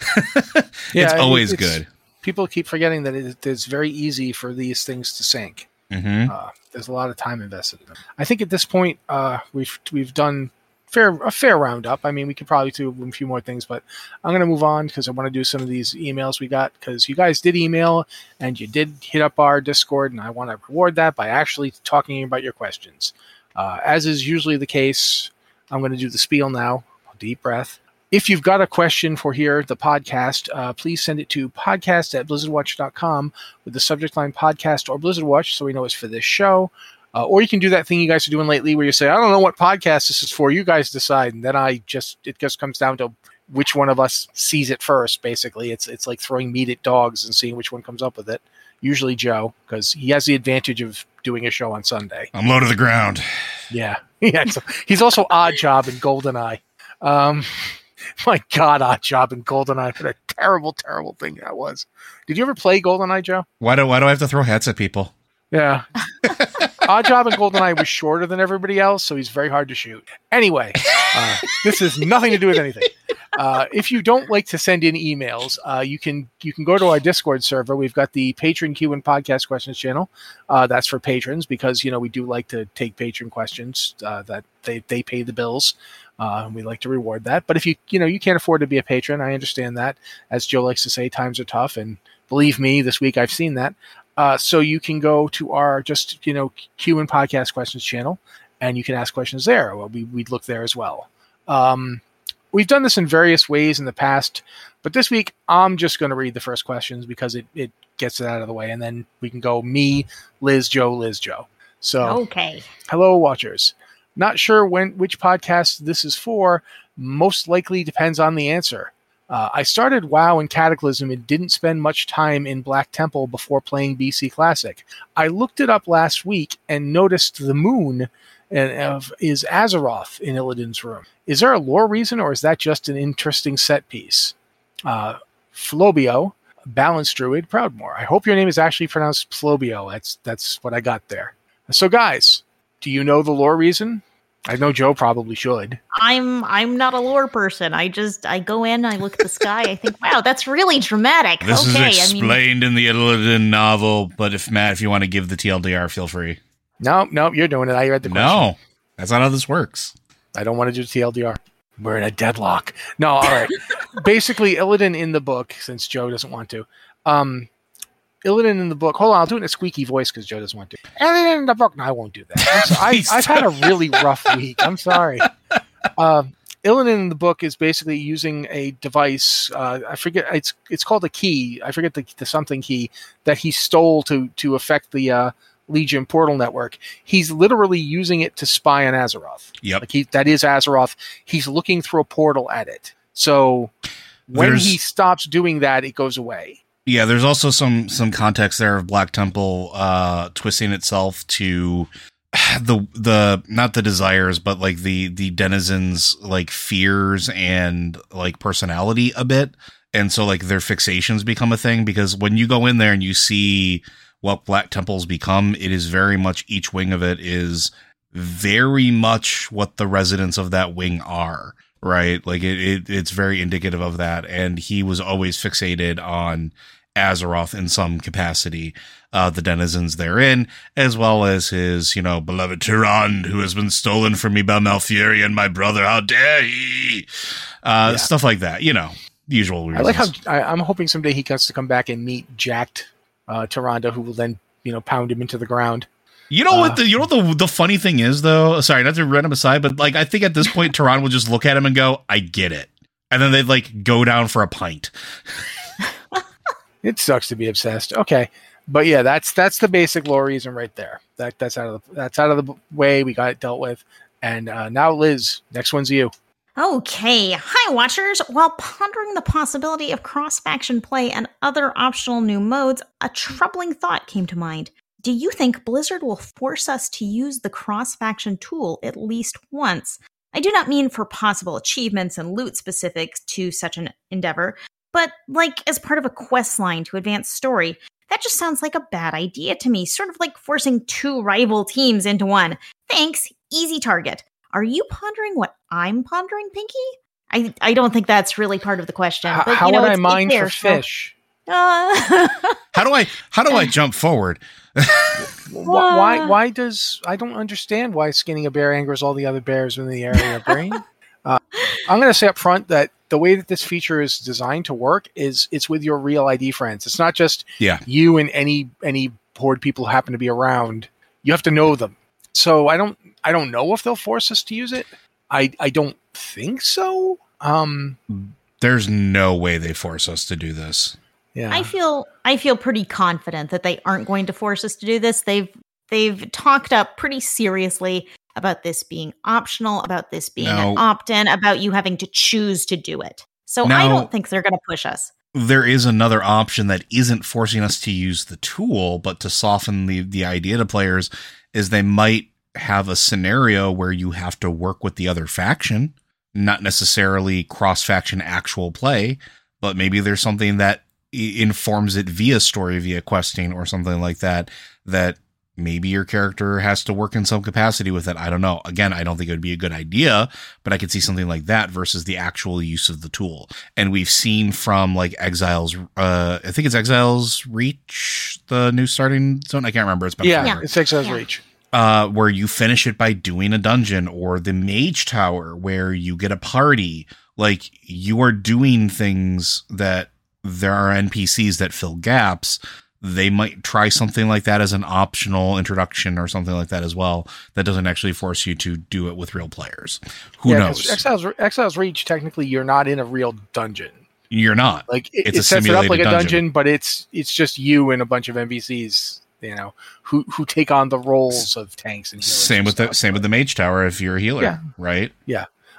yeah, it's always it's, good. People keep forgetting that it, it's very easy for these things to sync. Mm-hmm. Uh, there's a lot of time invested in them. I think at this point, uh, we've we've done fair a fair roundup. I mean, we could probably do a few more things, but I'm going to move on because I want to do some of these emails we got because you guys did email and you did hit up our Discord, and I want to reward that by actually talking about your questions. Uh, as is usually the case, I'm going to do the spiel now. Deep breath. If you've got a question for here, the podcast, uh, please send it to podcast at blizzard watch dot com with the subject line podcast or Blizzard Watch so we know it's for this show. Uh, or you can do that thing you guys are doing lately where you say, I don't know what podcast this is for. You guys decide. And then I just, it just comes down to which one of us sees it first, basically. It's it's like throwing meat at dogs and seeing which one comes up with it. Usually Joe, because he has the advantage of doing a show on Sunday. I'm low to the ground. Yeah. yeah so he's also Odd Job in GoldenEye. Um, my God, Odd Job in GoldenEye. What a terrible, terrible thing that was. Did you ever play GoldenEye, Joe? Why do, why do I have to throw hats at people? Yeah. Odd Job in GoldenEye was shorter than everybody else, so he's very hard to shoot. Anyway, uh, this has nothing to do with anything. Uh, if you don't like to send in emails, uh, you can you can go to our Discord server. We've got the Patron Q and Podcast Questions channel. Uh, that's for patrons because you know we do like to take patron questions uh, that they they pay the bills. Uh, and we like to reward that. But if you you know you can't afford to be a patron, I understand that. As Joe likes to say, times are tough, and believe me, this week I've seen that. Uh, so you can go to our just, you know, Q and Podcast Questions channel, and you can ask questions there. Well, we, we'd look there as well. Um, we've done this in various ways in the past, but this week I'm just going to read the first questions because it, it gets it out of the way, and then we can go me, Liz, Joe, Liz, Joe. So, okay. Hello, watchers. Not sure when which podcast this is for. most likely depends on the answer. Uh, I started WoW in Cataclysm and didn't spend much time in Black Temple before playing B C Classic. I looked it up last week and noticed the moon of is Azeroth in Illidan's room. Is there a lore reason, or is that just an interesting set piece? Uh, Flobio, Balanced Druid, Proudmoore. I hope your name is actually pronounced Flobio. That's that's what I got there. So, guys, do you know the lore reason? I know Joe probably should. I'm I'm not a lore person. I just I go in, I look at the sky, I think, wow, that's really dramatic. This okay, is explained I mean, in the Illidan novel, but if Matt, if you want to give the T L D R, feel free. No, no, you're doing it. I read the question. No, that's not how this works. I don't want to do T L D R. We're in a deadlock. No, all right. Basically, Illidan in the book, since Joe doesn't want to. Um, Illidan in the book. Hold on, I'll do it in a squeaky voice because Joe doesn't want to. Illidan in the book. No, I won't do that. I'm so, I, I've had a really rough week. I'm sorry. Uh, Illidan in the book is basically using a device. Uh, I forget. It's it's called a key. I forget the, the something key that he stole to to affect the uh, Legion portal network. He's literally using it to spy on Azeroth. Yep. Like he, that is Azeroth. He's looking through a portal at it. So when There's- he stops doing that, it goes away. Yeah, there's also some some context there of Black Temple uh, twisting itself to the the not the desires, but like the the denizens' like fears and like personality a bit, and so like their fixations become a thing. Because when you go in there and you see what Black Temple's become, it is very much, each wing of it is very much what the residents of that wing are. Right, like it, it, it's very indicative of that, and he was always fixated on Azeroth in some capacity, uh, the denizens therein, as well as his, you know, beloved Tyrande, who has been stolen from me by Malfurion and my brother. How dare he? Uh, Yeah. Stuff like that, you know, usual reasons. I like how I, I'm hoping someday he gets to come back and meet jacked uh, Tyrande, who will then, you know, pound him into the ground. You know Uh, what? The, you know what the the funny thing is, though. Sorry, not to run him aside, but like I think at this point, Tyrande will just look at him and go, "I get it," and then they'd like go down for a pint. It sucks to be obsessed. Okay, but yeah, that's that's the basic lore reason right there. That that's out of the that's out of the way. We got it dealt with, and uh, now Liz, next one's you. Okay, hi Watchers! While pondering the possibility of cross-faction play and other optional new modes, a troubling thought came to mind. Do you think Blizzard will force us to use the cross-faction tool at least once? I do not mean for possible achievements and loot specific to such an endeavor, but like as part of a quest line to advance story. That just sounds like a bad idea to me, sort of like forcing two rival teams into one. Thanks, easy target. Are you pondering what I'm pondering, Pinky? I I don't think that's really part of the question. H- But, how you know, would I it's- mine it's for there, so- fish? Uh, How do I how do I jump forward? Why, why why does I don't understand why skinning a bear angers all the other bears in the area, Brain. uh, I'm going to say up front that the way that this feature is designed to work is it's with your real I D friends. It's not just Yeah. you and any any horde people who happen to be around. You have to know them. So I don't I don't know if they'll force us to use it. I I don't think so. Um, There's no way they force us to do this. yeah. I feel I feel pretty confident that they aren't going to force us to do this. They've they've talked up pretty seriously about this being optional, about this being Now- an opt-in, about you having to choose to do it. So I Now- don't think they're going to push us. There is another option that isn't forcing us to use the tool, but to soften the, the idea to players, is they might have a scenario where you have to work with the other faction, not necessarily cross-faction actual play, but maybe there's something that i- informs it via story, via questing or something like that, that maybe your character has to work in some capacity with it. I don't know. Again, I don't think it would be a good idea, but I could see something like that versus the actual use of the tool. And we've seen from like Exiles, uh, I think it's Exiles Reach, the new starting zone. I can't remember. It's been yeah, forever. it's Exile's Yeah. Reach. Uh, where you finish it by doing a dungeon, or the Mage Tower where you get a party. Like, you are doing things that there are N P Cs that fill gaps. They might try something like that as an optional introduction or something like that as well. That doesn't actually force you to do it with real players. Who Yeah, 'cause knows? Exile's Exile's Reach, technically, you're not in a real dungeon. You're not. Like it, It's it a sets it up like a simulated dungeon, dungeon. but it's it's just you and a bunch of N P Cs, you know, who who take on the roles of tanks and healers Same and with the stuff. same with the Mage Tower if you're a healer, Yeah. right?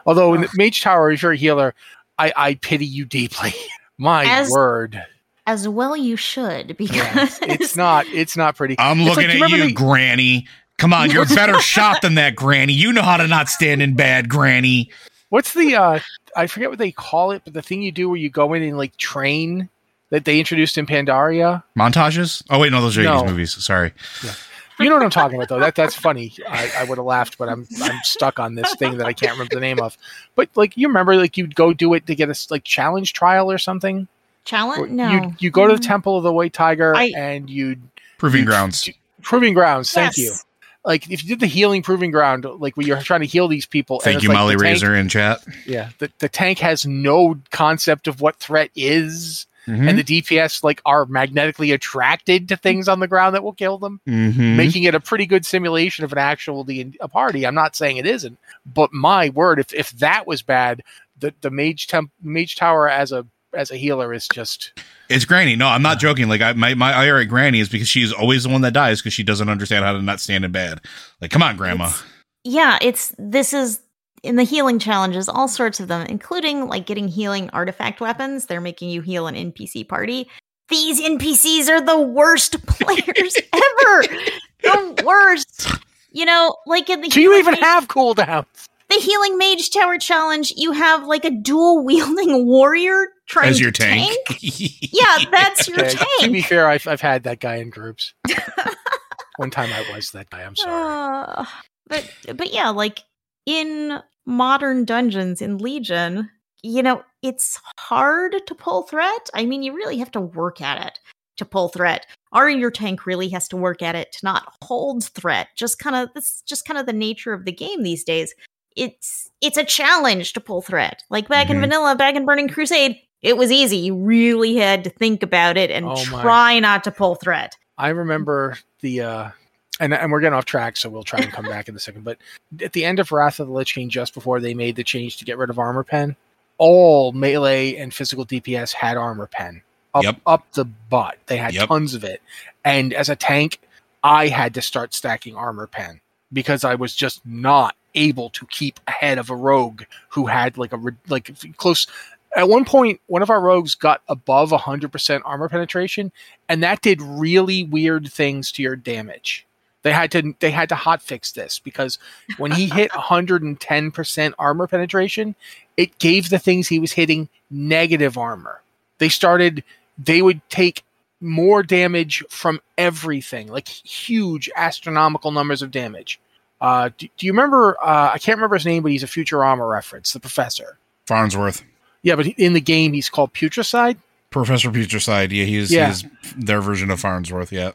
Although in the Mage Tower, if you're a healer, I, I pity you deeply. My As- word. As well you should, because Yes, it's not it's not pretty. I'm It's looking like, at you, remember the- Granny. Come on, you're a better shot than that, Granny. You know how to not stand in bad, Granny. What's the uh I forget what they call it, but the thing you do where you go in and like train that they introduced in Pandaria. Montages? Oh wait, no, those are No. eighties movies. Sorry. You know what I'm talking about, though. That that's funny. I, I would have laughed, but I'm I'm stuck on this thing that I can't remember the name of. But like, you remember, like you'd go do it to get a like challenge trial or something. challenge. No, You you go to the Temple of the White Tiger I- and you'd Proving you'd- grounds. Proving grounds. Thank Yes. you. Like if you did the healing proving ground, like where you're trying to heal these people. and Thank it's you, like Molly the tank- Razor in chat. Yeah, the the tank has no concept of what threat is. Mhm. And the D P S like are magnetically attracted to things on the ground that will kill them, Mhm. making it a pretty good simulation of an actual D- a party. I'm not saying it isn't, but my word, if if that was bad, the the mage temp mage tower as a as a healer is just It's Granny. No, I'm not joking. Like I, my my ire at Granny is because she's always the one that dies because she doesn't understand how to not stand in bad. Like, come on, Grandma. It's- yeah, it's this is in the healing challenges, all sorts of them, including like getting healing artifact weapons. They're making you heal an N P C party. These N P Cs are the worst players ever. The worst. You know, like in the do you healing even mage- have cooldowns? the healing mage tower challenge, you have like a dual wielding warrior trying As your to tank. Yeah, that's your Okay, to be tank. fair, I've I've had that guy in groups. One time I was that guy. I'm sorry. Uh, but but yeah, like in modern dungeons in Legion, you know, it's hard to pull threat. I mean, you really have to work at it to pull threat. Or your tank really has to work at it to not hold threat. Just kind of that's just kind of the nature of the game these days. It's it's a challenge to pull threat. Like back in Mhm. vanilla, back in Burning Crusade, it was easy. You really had to think about it and Oh my. try not to pull threat. I remember the, uh, and and we're getting off track, so we'll try and come back in a second. But at the end of Wrath of the Lich King, just before they made the change to get rid of armor pen, all melee and physical D P S had armor pen up Yep. up the butt. They had Yep. tons of it, and as a tank, I had to start stacking armor pen because I was just not able to keep ahead of a rogue who had like a ri- like close. At one point, one of our rogues got above one hundred percent armor penetration, and that did really weird things to your damage. They had to they had to hotfix this because when he hit one hundred ten percent armor penetration, it gave the things he was hitting negative armor. They started they would take more damage from everything, like huge astronomical numbers of damage. Uh, do, do you remember? Uh, I can't remember his name, but he's a Futurama reference. The professor. Farnsworth. Yeah, but he- in the game, he's called Putricide. Professor Putricide. Yeah, he's, Yeah. he's their version of Farnsworth. Yeah.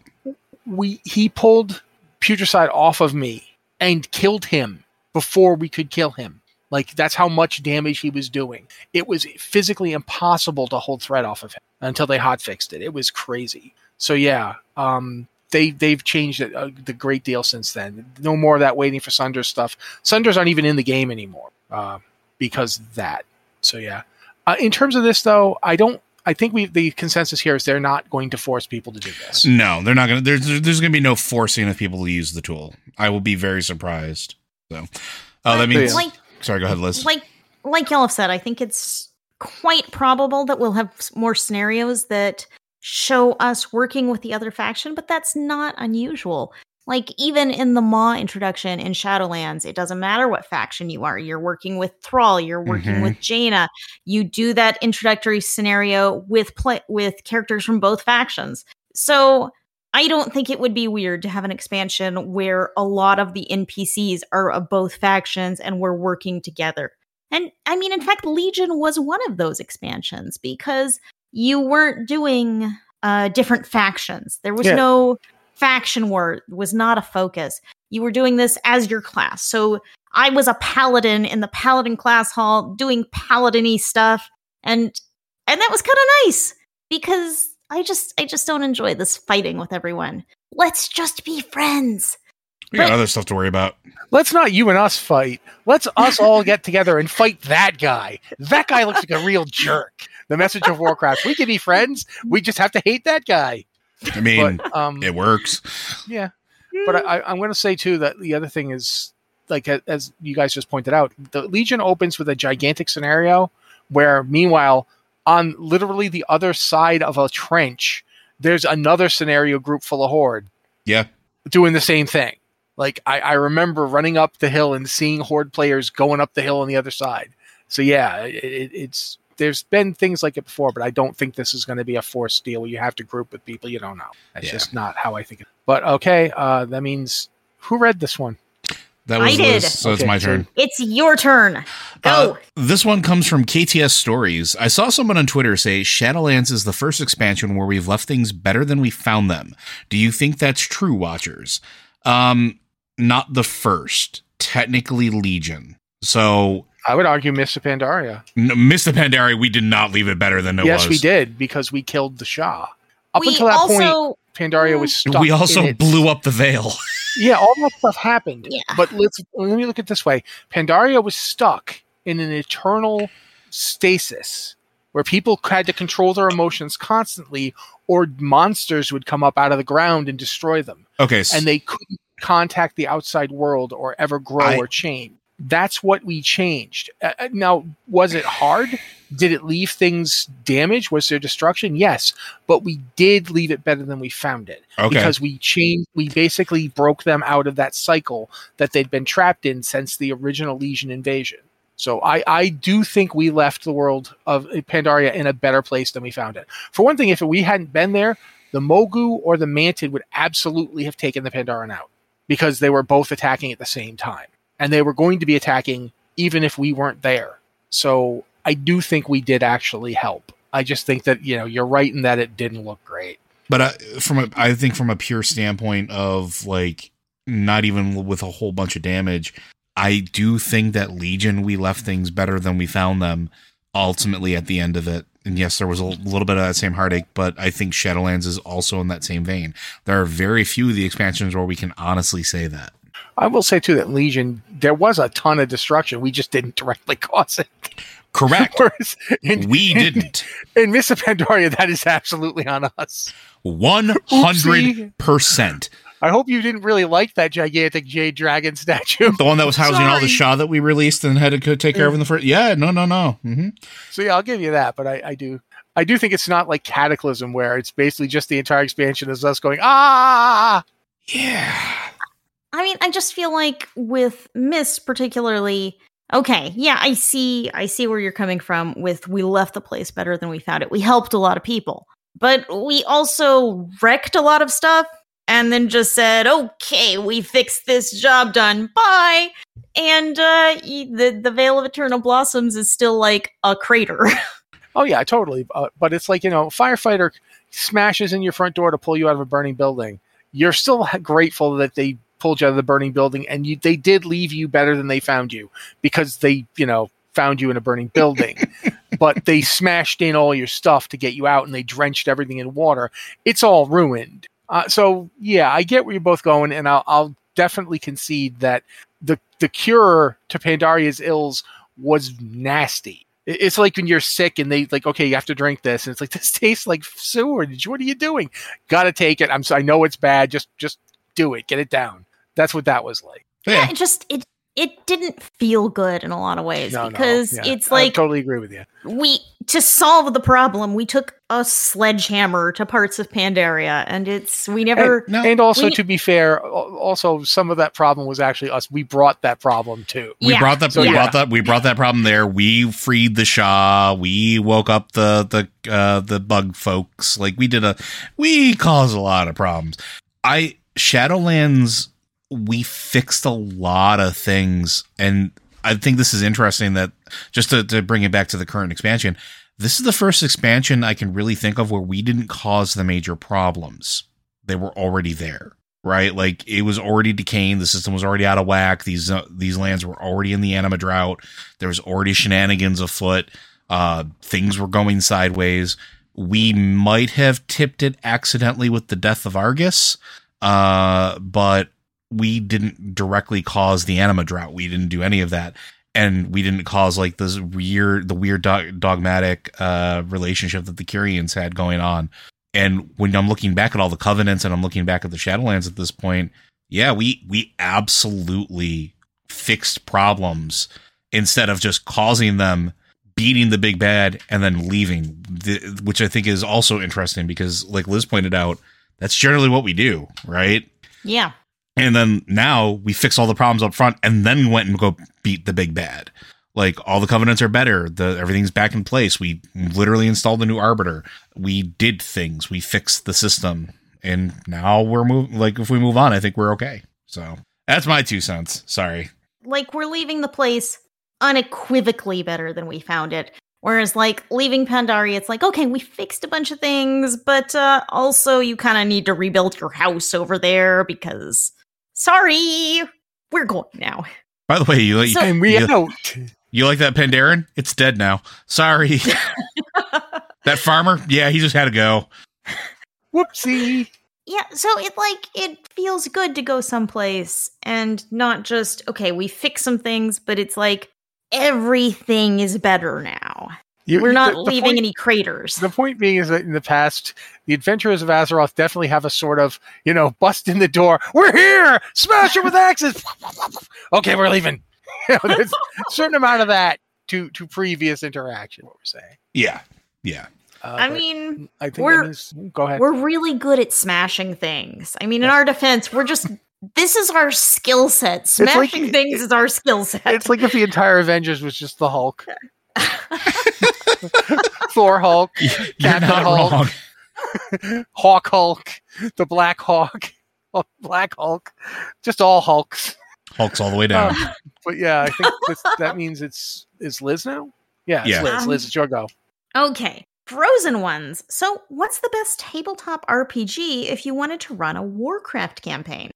We he pulled Putricide off of me and killed him before we could kill him. Like that's how much damage he was doing. It was physically impossible to hold threat off of him until they hotfixed it. It was crazy. So yeah, um, they they've changed it a the great deal since then. No more of that waiting for Sunders stuff. Sunders aren't even in the game anymore uh, because of that. So yeah. Uh, in terms of this though, I don't. I think we the consensus here is they're not going to force people to do this. No, they're not going to. There's, there's going to be no forcing of people to use the tool. I will be very surprised. So, oh, that means. Like, Sorry, go ahead, Liz. like like y'all have said, I think it's quite probable that we'll have s- more scenarios that show us working with the other faction, but that's not unusual. Like even in the Maw introduction in Shadowlands, it doesn't matter what faction you are. You're working with Thrall, you're working Mhm. with Jaina. You do that introductory scenario with play- with characters from both factions. So I don't think it would be weird to have an expansion where a lot of the N P Cs are of both factions and we're working together. And I mean, in fact, Legion was one of those expansions because you weren't doing uh, different factions. There was Yeah. no faction war, was not a focus. You were doing this as your class. So I was a paladin in the paladin class hall doing paladin-y stuff. And and that was kind of nice because I just I just don't enjoy this fighting with everyone. Let's just be friends. We got but- other stuff to worry about. Let's not you and us fight. Let's us all get together and fight that guy. That guy looks like a real jerk. The message of Warcraft. We can be friends. We just have to hate that guy. I mean, But um, it works. yeah. But I, I'm going to say too that the other thing is like as you guys just pointed out, the Legion opens with a gigantic scenario where, meanwhile, on literally the other side of a trench, there's another scenario group full of Horde. Yeah. Doing the same thing. Like, I, I remember running up the hill and seeing Horde players going up the hill on the other side. So, yeah, it, it's there's been things like it before, but I don't think this is going to be a forced deal where you have to group with people you don't know. That's yeah. just not how I think it. But, okay, uh, that means who read this one? That was I did. Liz, so okay, it's my turn. It's your turn. Go. Uh, this one comes from K T S Stories. I saw someone on Twitter say Shadowlands is the first expansion where we've left things better than we found them. Do you think that's true, Watchers? Um, not the first. Technically Legion. So I would argue Mists of Pandaria. N- Mists of Pandaria, we did not leave it better than it yes, was. we did, because we killed the Shah. Up we until that also, point, Pandaria was stuck. We also in blew up the Veil. Yeah, all that stuff happened. Yeah. But let's let me look at it this way. Pandaria was stuck in an eternal stasis where people had to control their emotions constantly, or monsters would come up out of the ground and destroy them. Okay. So and they couldn't contact the outside world or ever grow I, or change. That's what we changed. Uh, now, was it hard? Did it leave things damaged? Was there destruction? Yes, but we did leave it better than we found it. Okay. Because we changed, we basically broke them out of that cycle that they'd been trapped in since the original Legion invasion. So I, I do think we left the world of Pandaria in a better place than we found it. For one thing, if we hadn't been there, the Mogu or the Mantid would absolutely have taken the Pandaren out, because they were both attacking at the same time. And they were going to be attacking even if we weren't there. So I do think we did actually help. I just think that, you know, you're right in that it didn't look great. But uh, from a, I think from a pure standpoint of, like, not even with a whole bunch of damage, I do think that Legion, we left things better than we found them ultimately at the end of it. And yes, there was a little bit of that same heartache, but I think Shadowlands is also in that same vein. There are very few of the expansions where we can honestly say that. I will say, too, that Legion, there was a ton of destruction. We just didn't directly cause it. Correct. Whereas in, we didn't. In, in Mists of Pandaria, that is absolutely on us. one hundred percent. I hope you didn't really like that gigantic Jade Dragon statue. The one that was housing Sorry. all the Shah that we released and had to take care of in the first. Yeah, no, no, no. Mm-hmm. So yeah, I'll give you that, but I, I do, I do think it's not like Cataclysm where it's basically just the entire expansion is us going ah. Yeah. I mean, I just feel like with Mist particularly, okay, yeah, I see, I see where you're coming from with we left the place better than we found it. We helped a lot of people, but we also wrecked a lot of stuff. And then just said, okay, we fixed this, job done, bye. And uh, the, the Veil of Eternal Blossoms is still like a crater. Oh, yeah, totally. Uh, but it's like, you know, firefighter smashes in your front door to pull you out of a burning building. You're still grateful that they pulled you out of the burning building, and you, they did leave you better than they found you, because they, you know, found you in a burning building. But they smashed in all your stuff to get you out, and they drenched everything in water. It's all ruined. Uh, so, yeah, I get where you're both going, and I'll, I'll definitely concede that the the cure to Pandaria's ills was nasty. It's like when you're sick and they like, okay, you have to drink this, and it's like, this tastes like sewer. What are you doing? Got to take it. I'm so, I know it's bad. Just just do it. Get it down. That's what that was like. Yeah, yeah it just it it didn't feel good in a lot of ways no, because no, yeah. it's like I totally agree with you. We to solve the problem, we took a sledgehammer to parts of Pandaria, and it's we never. And, no, and also, we, to be fair, also some of that problem was actually us. We brought that problem too. We yeah. brought that. So, we yeah. brought that. We brought that problem there. We freed the Shah. We woke up the the uh, the bug folks. Like we did a. We caused a lot of problems. I Shadowlands. We fixed a lot of things, and I think this is interesting that just to, to bring it back to the current expansion, this is the first expansion I can really think of where we didn't cause the major problems. They were already there, right? Like it was already decaying. The system was already out of whack. These, uh, these lands were already in the anima drought. There was already shenanigans afoot. Uh, things were going sideways. We might have tipped it accidentally with the death of Argus. Uh, but we didn't directly cause the anima drought. We didn't do any of that. And we didn't cause like this weird, the weird dog, dogmatic, uh, relationship that the Kyrians had going on. And when I'm looking back at all the covenants and I'm looking back at the Shadowlands at this point, yeah, we, we absolutely fixed problems instead of just causing them, beating the big bad, and then leaving, the, which I think is also interesting because, like Liz pointed out, that's generally what we do, right? Yeah. And then now we fix all the problems up front and then went and go beat the big bad. Like, all the covenants are better. The everything's back in place. We literally installed a new arbiter. We did things. We fixed the system. And now we're moving. Like, if we move on, I think we're okay. So that's my two cents. Sorry. Like, we're leaving the place unequivocally better than we found it. Whereas, like, leaving Pandaria, it's like, okay, we fixed a bunch of things, but uh, also you kind of need to rebuild your house over there because, sorry, we're going now. By the way, you like, So- And we you, out. you like that Pandaren? It's dead now. Sorry. That farmer? Yeah, he just had to go. Whoopsie. Yeah, so it like it feels good to go someplace and not just, okay, we fix some things, but it's like everything is better now. You- We're not the- the leaving point- any craters. The point being is that in the past, the Adventurers of Azeroth definitely have a sort of, you know, bust in the door. We're here! Smash it with axes! Okay, we're leaving. You know, there's a certain amount of that to, to previous interaction, what we're saying. Yeah. Yeah. Uh, I but mean, I think we're- that is, go ahead. we're really good at smashing things. I mean, in Yes. our defense, we're just, this is our skill set. Smashing like- things is our skill set. It's like if the entire Avengers was just the Hulk. Thor Hulk, You're Captain not Hulk. wrong. Hawk Hulk, the Black Hawk, Black Hulk, just all Hulks. Hulk's all the way down. Uh, but yeah, I think this, that means it's is Liz now. Yeah, it's Yeah. Liz. Um, Liz, it's your go. Okay, Frozen Ones. So, what's the best tabletop R P G if you wanted to run a Warcraft campaign?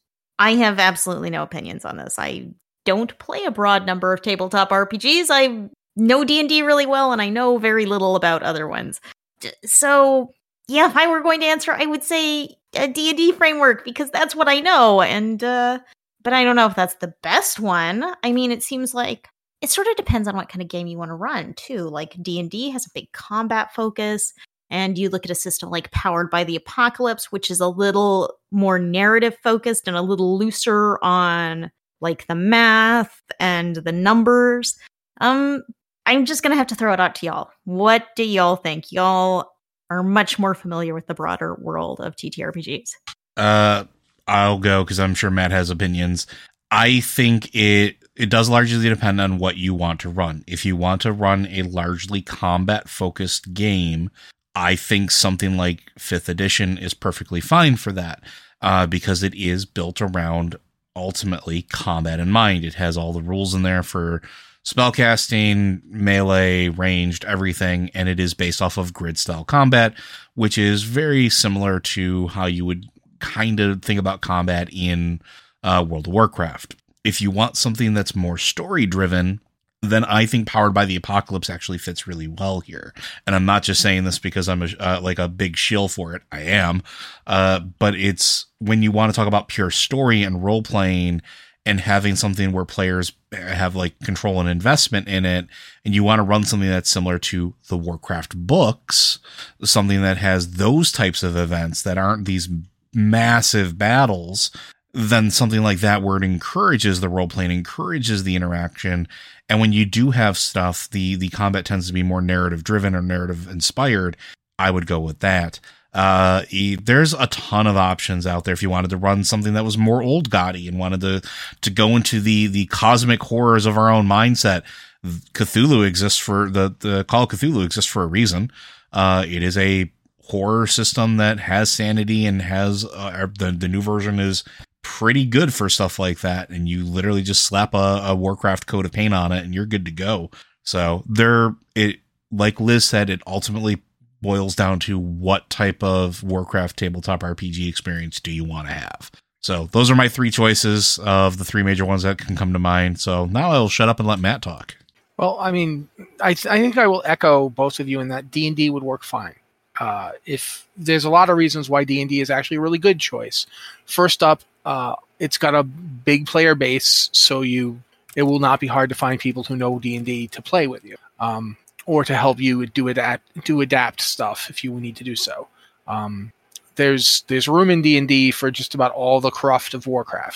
I have absolutely no opinions on this. I don't play a broad number of tabletop R P Gs. I know D and D really well, and I know very little about other ones. D- So, yeah, if I were going to answer, I would say a D and D framework, because that's what I know, and, uh, but I don't know if that's the best one. I mean, it seems like it sort of depends on what kind of game you want to run, too. Like, D and D has a big combat focus, and you look at a system like Powered by the Apocalypse, which is a little more narrative focused and a little looser on, like, the math and the numbers. Um, I'm just going to have to throw it out to y'all. What do y'all think? Y'all are much more familiar with the broader world of T T R P Gs. Uh, I'll go because I'm sure Matt has opinions. I think it it does largely depend on what you want to run. If you want to run a largely combat focused game, I think something like fifth edition is perfectly fine for that, uh, because it is built around ultimately combat in mind. It has all the rules in there for spellcasting, melee, ranged, everything, and it is based off of grid style combat, which is very similar to how you would kind of think about combat in uh, World of Warcraft. If you want something that's more story driven, then I think Powered by the Apocalypse actually fits really well here. And I'm not just saying this because I'm a, uh, like a big shill for it. I am. Uh, but it's when you want to talk about pure story and role playing and having something where players have like control and investment in it, and you want to run something that's similar to the Warcraft books, something that has those types of events that aren't these massive battles, then something like that where it encourages the role playing, encourages the interaction. And when you do have stuff, the, the combat tends to be more narrative driven or narrative inspired. I would go with that. Uh, e- there's a ton of options out there if you wanted to run something that was more old gaudy and wanted to, to go into the, the cosmic horrors of our own mindset. Cthulhu exists for the, the Call of Cthulhu exists for a reason. Uh, it is a horror system that has sanity and has, uh, the, the new version is pretty good for stuff like that. And you literally just slap a, a Warcraft coat of paint on it and you're good to go. So there, it, like Liz said, it ultimately boils down to what type of Warcraft tabletop R P G experience do you want to have. So those are my three choices of the three major ones that can come to mind. So now I'll shut up and let Matt talk. Well, I mean, I, th- I think I will echo both of you in that D and D would work fine. Uh, if there's a lot of reasons why D and D is actually a really good choice. First up, uh, it's got a big player base, so you it will not be hard to find people who know D and D to play with you, um, or to help you do adapt do adapt stuff if you need to do so. Um, there's there's room in D and D for just about all the cruft of Warcraft,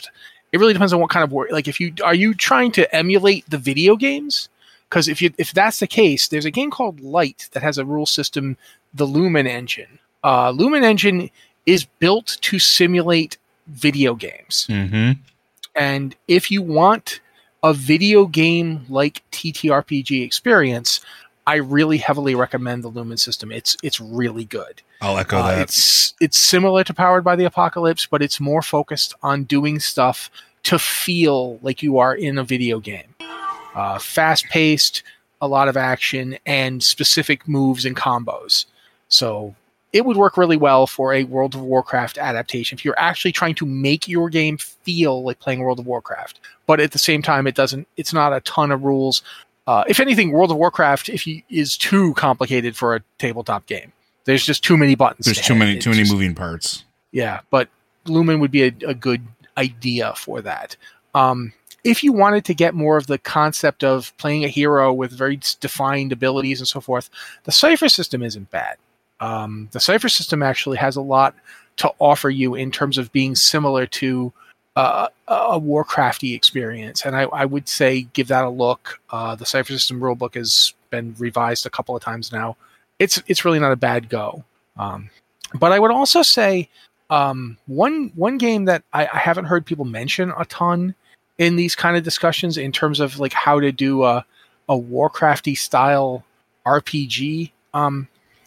It really depends on what kind of war. Like, if you are you trying to emulate the video games? Because if you if that's the case, there's a game called Light that has a rule system, the Lumen Engine. Uh, Lumen Engine is built to simulate video games. Mm-hmm. And if you want a video game like T T R P G experience, I really heavily recommend the Lumen system. It's it's really good. I'll echo Uh, that. it's it's similar to Powered by the Apocalypse, but it's more focused on doing stuff to feel like you are in a video game. Uh, fast-paced, a lot of action, and specific moves and combos. So it would work really well for a World of Warcraft adaptation if you're actually trying to make your game feel like playing World of Warcraft. But at the same time, it doesn't. It's not a ton of rules. Uh, if anything, World of Warcraft if you, is too complicated for a tabletop game. There's just too many buttons. There's to too hit. many It's too many just- moving parts. Yeah, but Lumen would be a, a good idea for that. Um, if you wanted to get more of the concept of playing a hero with very defined abilities and so forth, the Cypher system isn't bad. Um, the Cypher system actually has a lot to offer you in terms of being similar to uh, a Warcrafty experience, and I, I would say give that a look. Uh, the Cypher system rulebook has been revised a couple of times now. It's it's really not a bad go. Um, but I would also say um, one one game that I, I haven't heard people mention a ton in these kind of discussions in terms of like how to do a a Warcrafty style R P G. Um,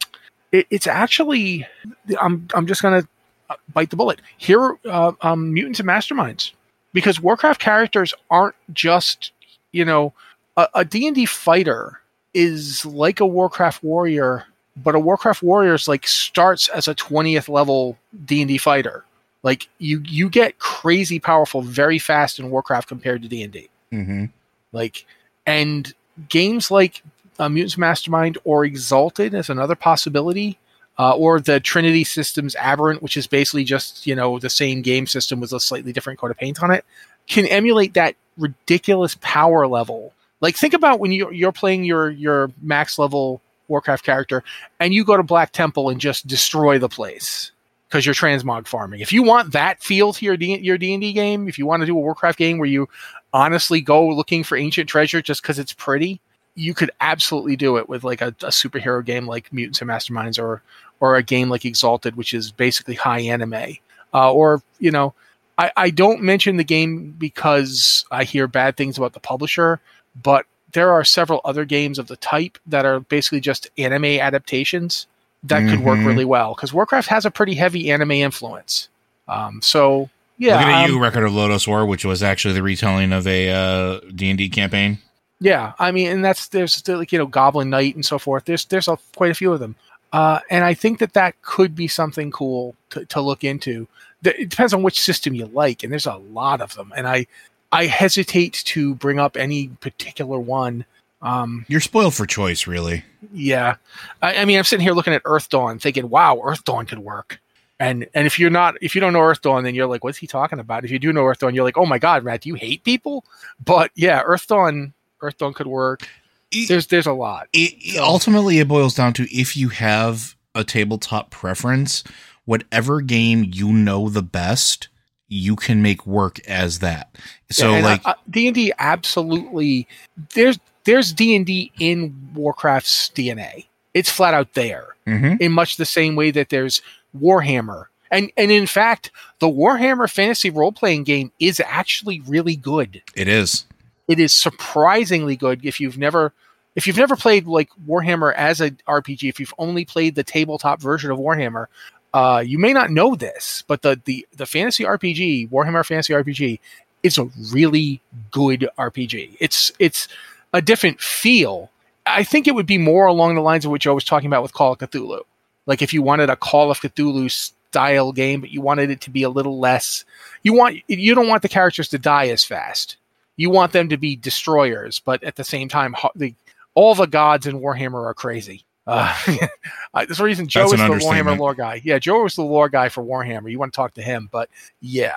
it, it's actually I'm I'm just gonna bite the bullet here. Uh, um, Mutants and Masterminds, because Warcraft characters aren't just you know a, a D and D fighter is like a Warcraft warrior, but a Warcraft warrior is like starts as a twentieth level D and D fighter. Like you, you get crazy powerful very fast in Warcraft compared to D and D. Mm-hmm. Like, and games like uh, Mutants Mastermind or Exalted is another possibility, uh, or the Trinity Systems Aberrant, which is basically just you know the same game system with a slightly different coat of paint on it, can emulate that ridiculous power level. Like, think about when you're, you're playing your, your max level Warcraft character and you go to Black Temple and just destroy the place because you're transmog farming. If you want that feel to your, D, your D and D game, if you want to do a Warcraft game where you honestly go looking for ancient treasure just because it's pretty, you could absolutely do it with like a, a superhero game like Mutants and Masterminds, or or a game like Exalted, which is basically high anime. Uh, or, you know, I, I don't mention the game because I hear bad things about the publisher, but there are several other games of the type that are basically just anime adaptations that Mm-hmm. could work really well, because Warcraft has a pretty heavy anime influence. Um, so, yeah. Looking at um, you, Record of Lodoss War, which was actually the retelling of a uh, D and D campaign. Yeah, I mean, and that's there's still like you know Goblin Knight and so forth. There's there's a, quite a few of them, uh, and I think that that could be something cool to, to look into. The, it depends on which system you like, and there's a lot of them. And I I hesitate to bring up any particular one. Um, You're spoiled for choice, really. yeah, I, I mean, I'm sitting here looking at Earth Dawn, thinking, "Wow, Earth Dawn could work." And and if you're not if you don't know Earth Dawn, then you're like, "What's he talking about?" If you do know Earth Dawn, you're like, "Oh my God, Matt, do you hate people?" But yeah, Earth Dawn. Earth Dawn could work. There's there's a lot. It, ultimately, it boils down to if you have a tabletop preference, whatever game you know the best, you can make work as that. So, Yeah, and, like uh, D and D, absolutely. There's there's D and D in Warcraft's D N A. It's flat out there, mhm. in much the same way that there's Warhammer. And and in fact, the Warhammer fantasy role playing game is actually really good. it is. It is surprisingly good if you've never if you've never played like Warhammer as a R P G, if you've only played the tabletop version of Warhammer, uh, you may not know this, but the, the the fantasy R P G, Warhammer Fantasy R P G, is a really good R P G. It's it's a different feel. I think it would be more along the lines of what Joe was talking about with Call of Cthulhu. Like if you wanted a Call of Cthulhu style game, but you wanted it to be a little less, you want you don't want the characters to die as fast. You want them to be destroyers, but at the same time, the, all the gods in Warhammer are crazy. Uh, that's the reason Joe That's is an the Warhammer understatement. lore guy. Yeah, Joe is the lore guy for Warhammer. You want to talk to him, but yeah,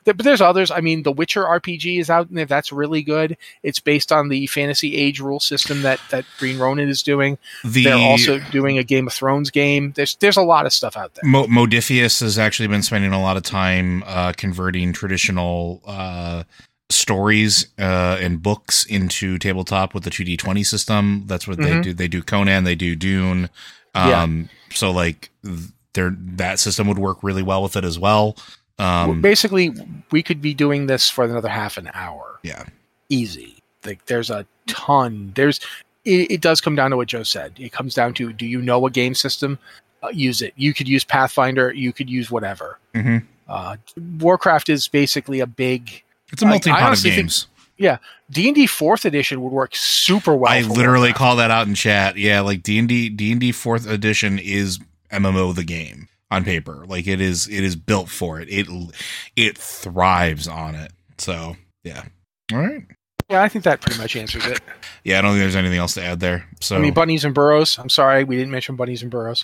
But there's others. I mean, the Witcher R P G is out there. That's really good. It's based on the Fantasy Age rule system that, that Green Ronin is doing. The, They're also doing a Game of Thrones game. There's there's a lot of stuff out there. Mo- Modifius has actually been spending a lot of time uh, converting traditional uh, stories uh, and books into tabletop with the two D twenty system. That's what mm-hmm. they do. They do Conan. They do Dune. Um, yeah. So like, they're, that system would work really well with it as well. Um, Basically, we could be doing this for another half an hour. Yeah, easy. Like, there's a ton. There's. It, it does come down to what Joe said. It comes down to, do you know a game system? Uh, use it. You could use Pathfinder. You could use whatever. Mm-hmm. Uh, Warcraft is basically a big. It's a multi-pot of games. Think, yeah, D and D fourth edition would work super well. I literally Warcraft. Call that out in chat. Yeah, like D and D, D and D fourth edition is M M O the game on paper. Like it is, it is built for it. It it thrives on it. So yeah, all right. Yeah, I think that pretty much answers it. Yeah, I don't think there's anything else to add there. So I mean, bunnies and burrows. I'm sorry, we didn't mention bunnies and burrows.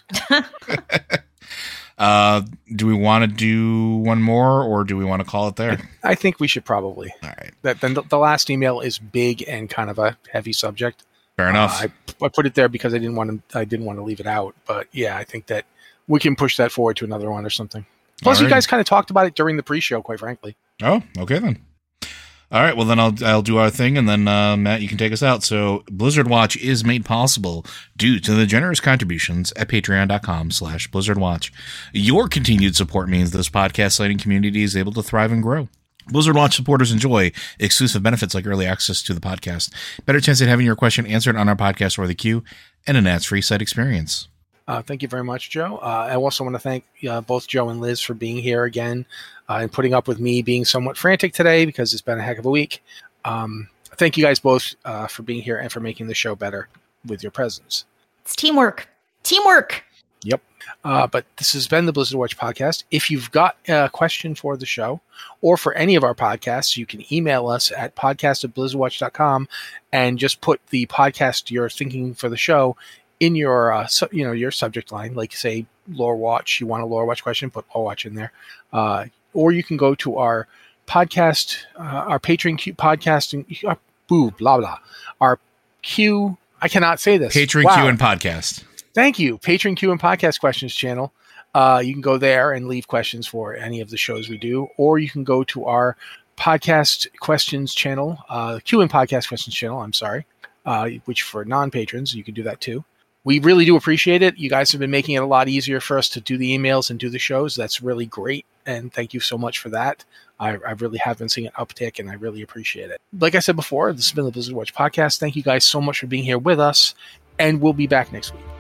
Uh, do we want to do one more, or do we want to call it there? I think we should probably. All right. That then the, the last email is big and kind of a heavy subject. Fair enough. Uh, I, I put it there because I didn't want to. I didn't want to leave it out. But yeah, I think that we can push that forward to another one or something. Plus, right. You guys kind of talked about it during the pre-show, quite frankly. Oh, okay then. All right, well then I'll I'll do our thing, and then uh, Matt, you can take us out. So Blizzard Watch is made possible due to the generous contributions at patreon.com slash Blizzard Watch. Your continued support means this podcast lighting community is able to thrive and grow. Blizzard Watch supporters enjoy exclusive benefits like early access to the podcast, better chance at having your question answered on our podcast or the queue, and an ads-free site experience. Uh, thank you very much, Joe. Uh, I also want to thank uh, both Joe and Liz for being here again uh, and putting up with me being somewhat frantic today because it's been a heck of a week. Um, thank you guys both uh, for being here and for making the show better with your presence. It's teamwork. Teamwork. Yep. Uh, but this has been the Blizzard Watch podcast. If you've got a question for the show or for any of our podcasts, you can email us at podcast at blizzard watch dot com and just put the podcast you're thinking for the show in your, uh, su- you know, your subject line, like say Lore Watch. You want a Lore Watch question, put Lore Watch in there. Uh, or you can go to our podcast, uh, our Patreon Q podcasting, uh, boo, blah, blah. Our Q, I cannot say this. Patreon wow. Q and podcast. Thank you. Patreon Q and podcast questions channel. Uh, you can go there and leave questions for any of the shows we do, or you can go to our podcast questions channel, uh, Q and podcast questions channel. I'm sorry, uh, which for non-patrons, you can do that too. We really do appreciate it. You guys have been making it a lot easier for us to do the emails and do the shows. That's really great. And thank you so much for that. I, I really have been seeing an uptick, and I really appreciate it. Like I said before, this has been the Blizzard Watch podcast. Thank you guys so much for being here with us, and we'll be back next week.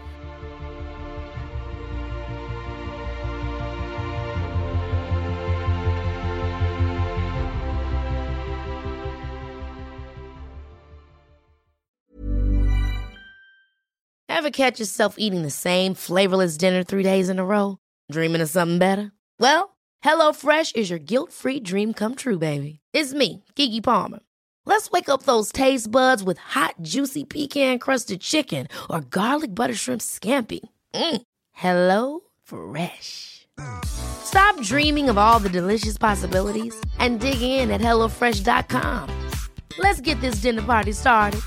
Ever catch yourself eating the same flavorless dinner three days in a row? Dreaming of something better? Well, HelloFresh is your guilt-free dream come true, baby. It's me, Keke Palmer. Let's wake up those taste buds with hot, juicy pecan-crusted chicken or garlic butter shrimp scampi. Mm. Hello Fresh. Stop dreaming of all the delicious possibilities and dig in at hello fresh dot com. Let's get this dinner party started.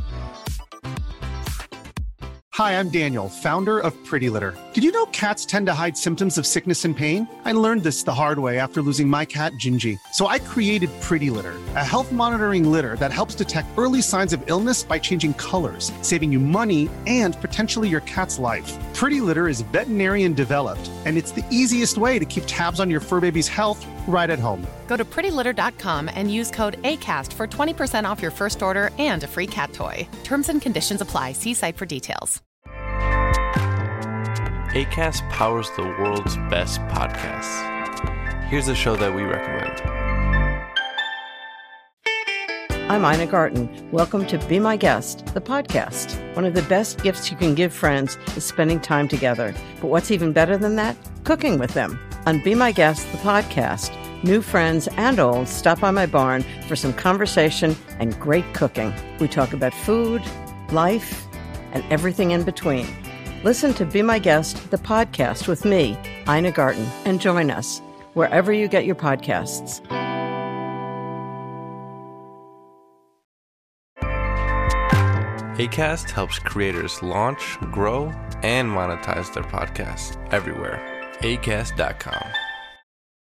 Hi, I'm Daniel, founder of Pretty Litter. Did you know cats tend to hide symptoms of sickness and pain? I learned this the hard way after losing my cat, Gingy. So I created Pretty Litter, a health monitoring litter that helps detect early signs of illness by changing colors, saving you money and potentially your cat's life. Pretty Litter is veterinarian developed, and it's the easiest way to keep tabs on your fur baby's health right at home. Go to pretty litter dot com and use code ACAST for twenty percent off your first order and a free cat toy. Terms and conditions apply. See site for details. Acast powers the world's best podcasts. Here's a show that we recommend. I'm Ina Garten. Welcome to Be My Guest, the podcast. One of the best gifts you can give friends is spending time together. But what's even better than that? Cooking with them. On Be My Guest, the podcast, new friends and old stop by my barn for some conversation and great cooking. We talk about food, life, and everything in between. Listen to Be My Guest, the podcast with me, Ina Garten, and join us wherever you get your podcasts. Acast helps creators launch, grow, and monetize their podcasts everywhere. acast dot com.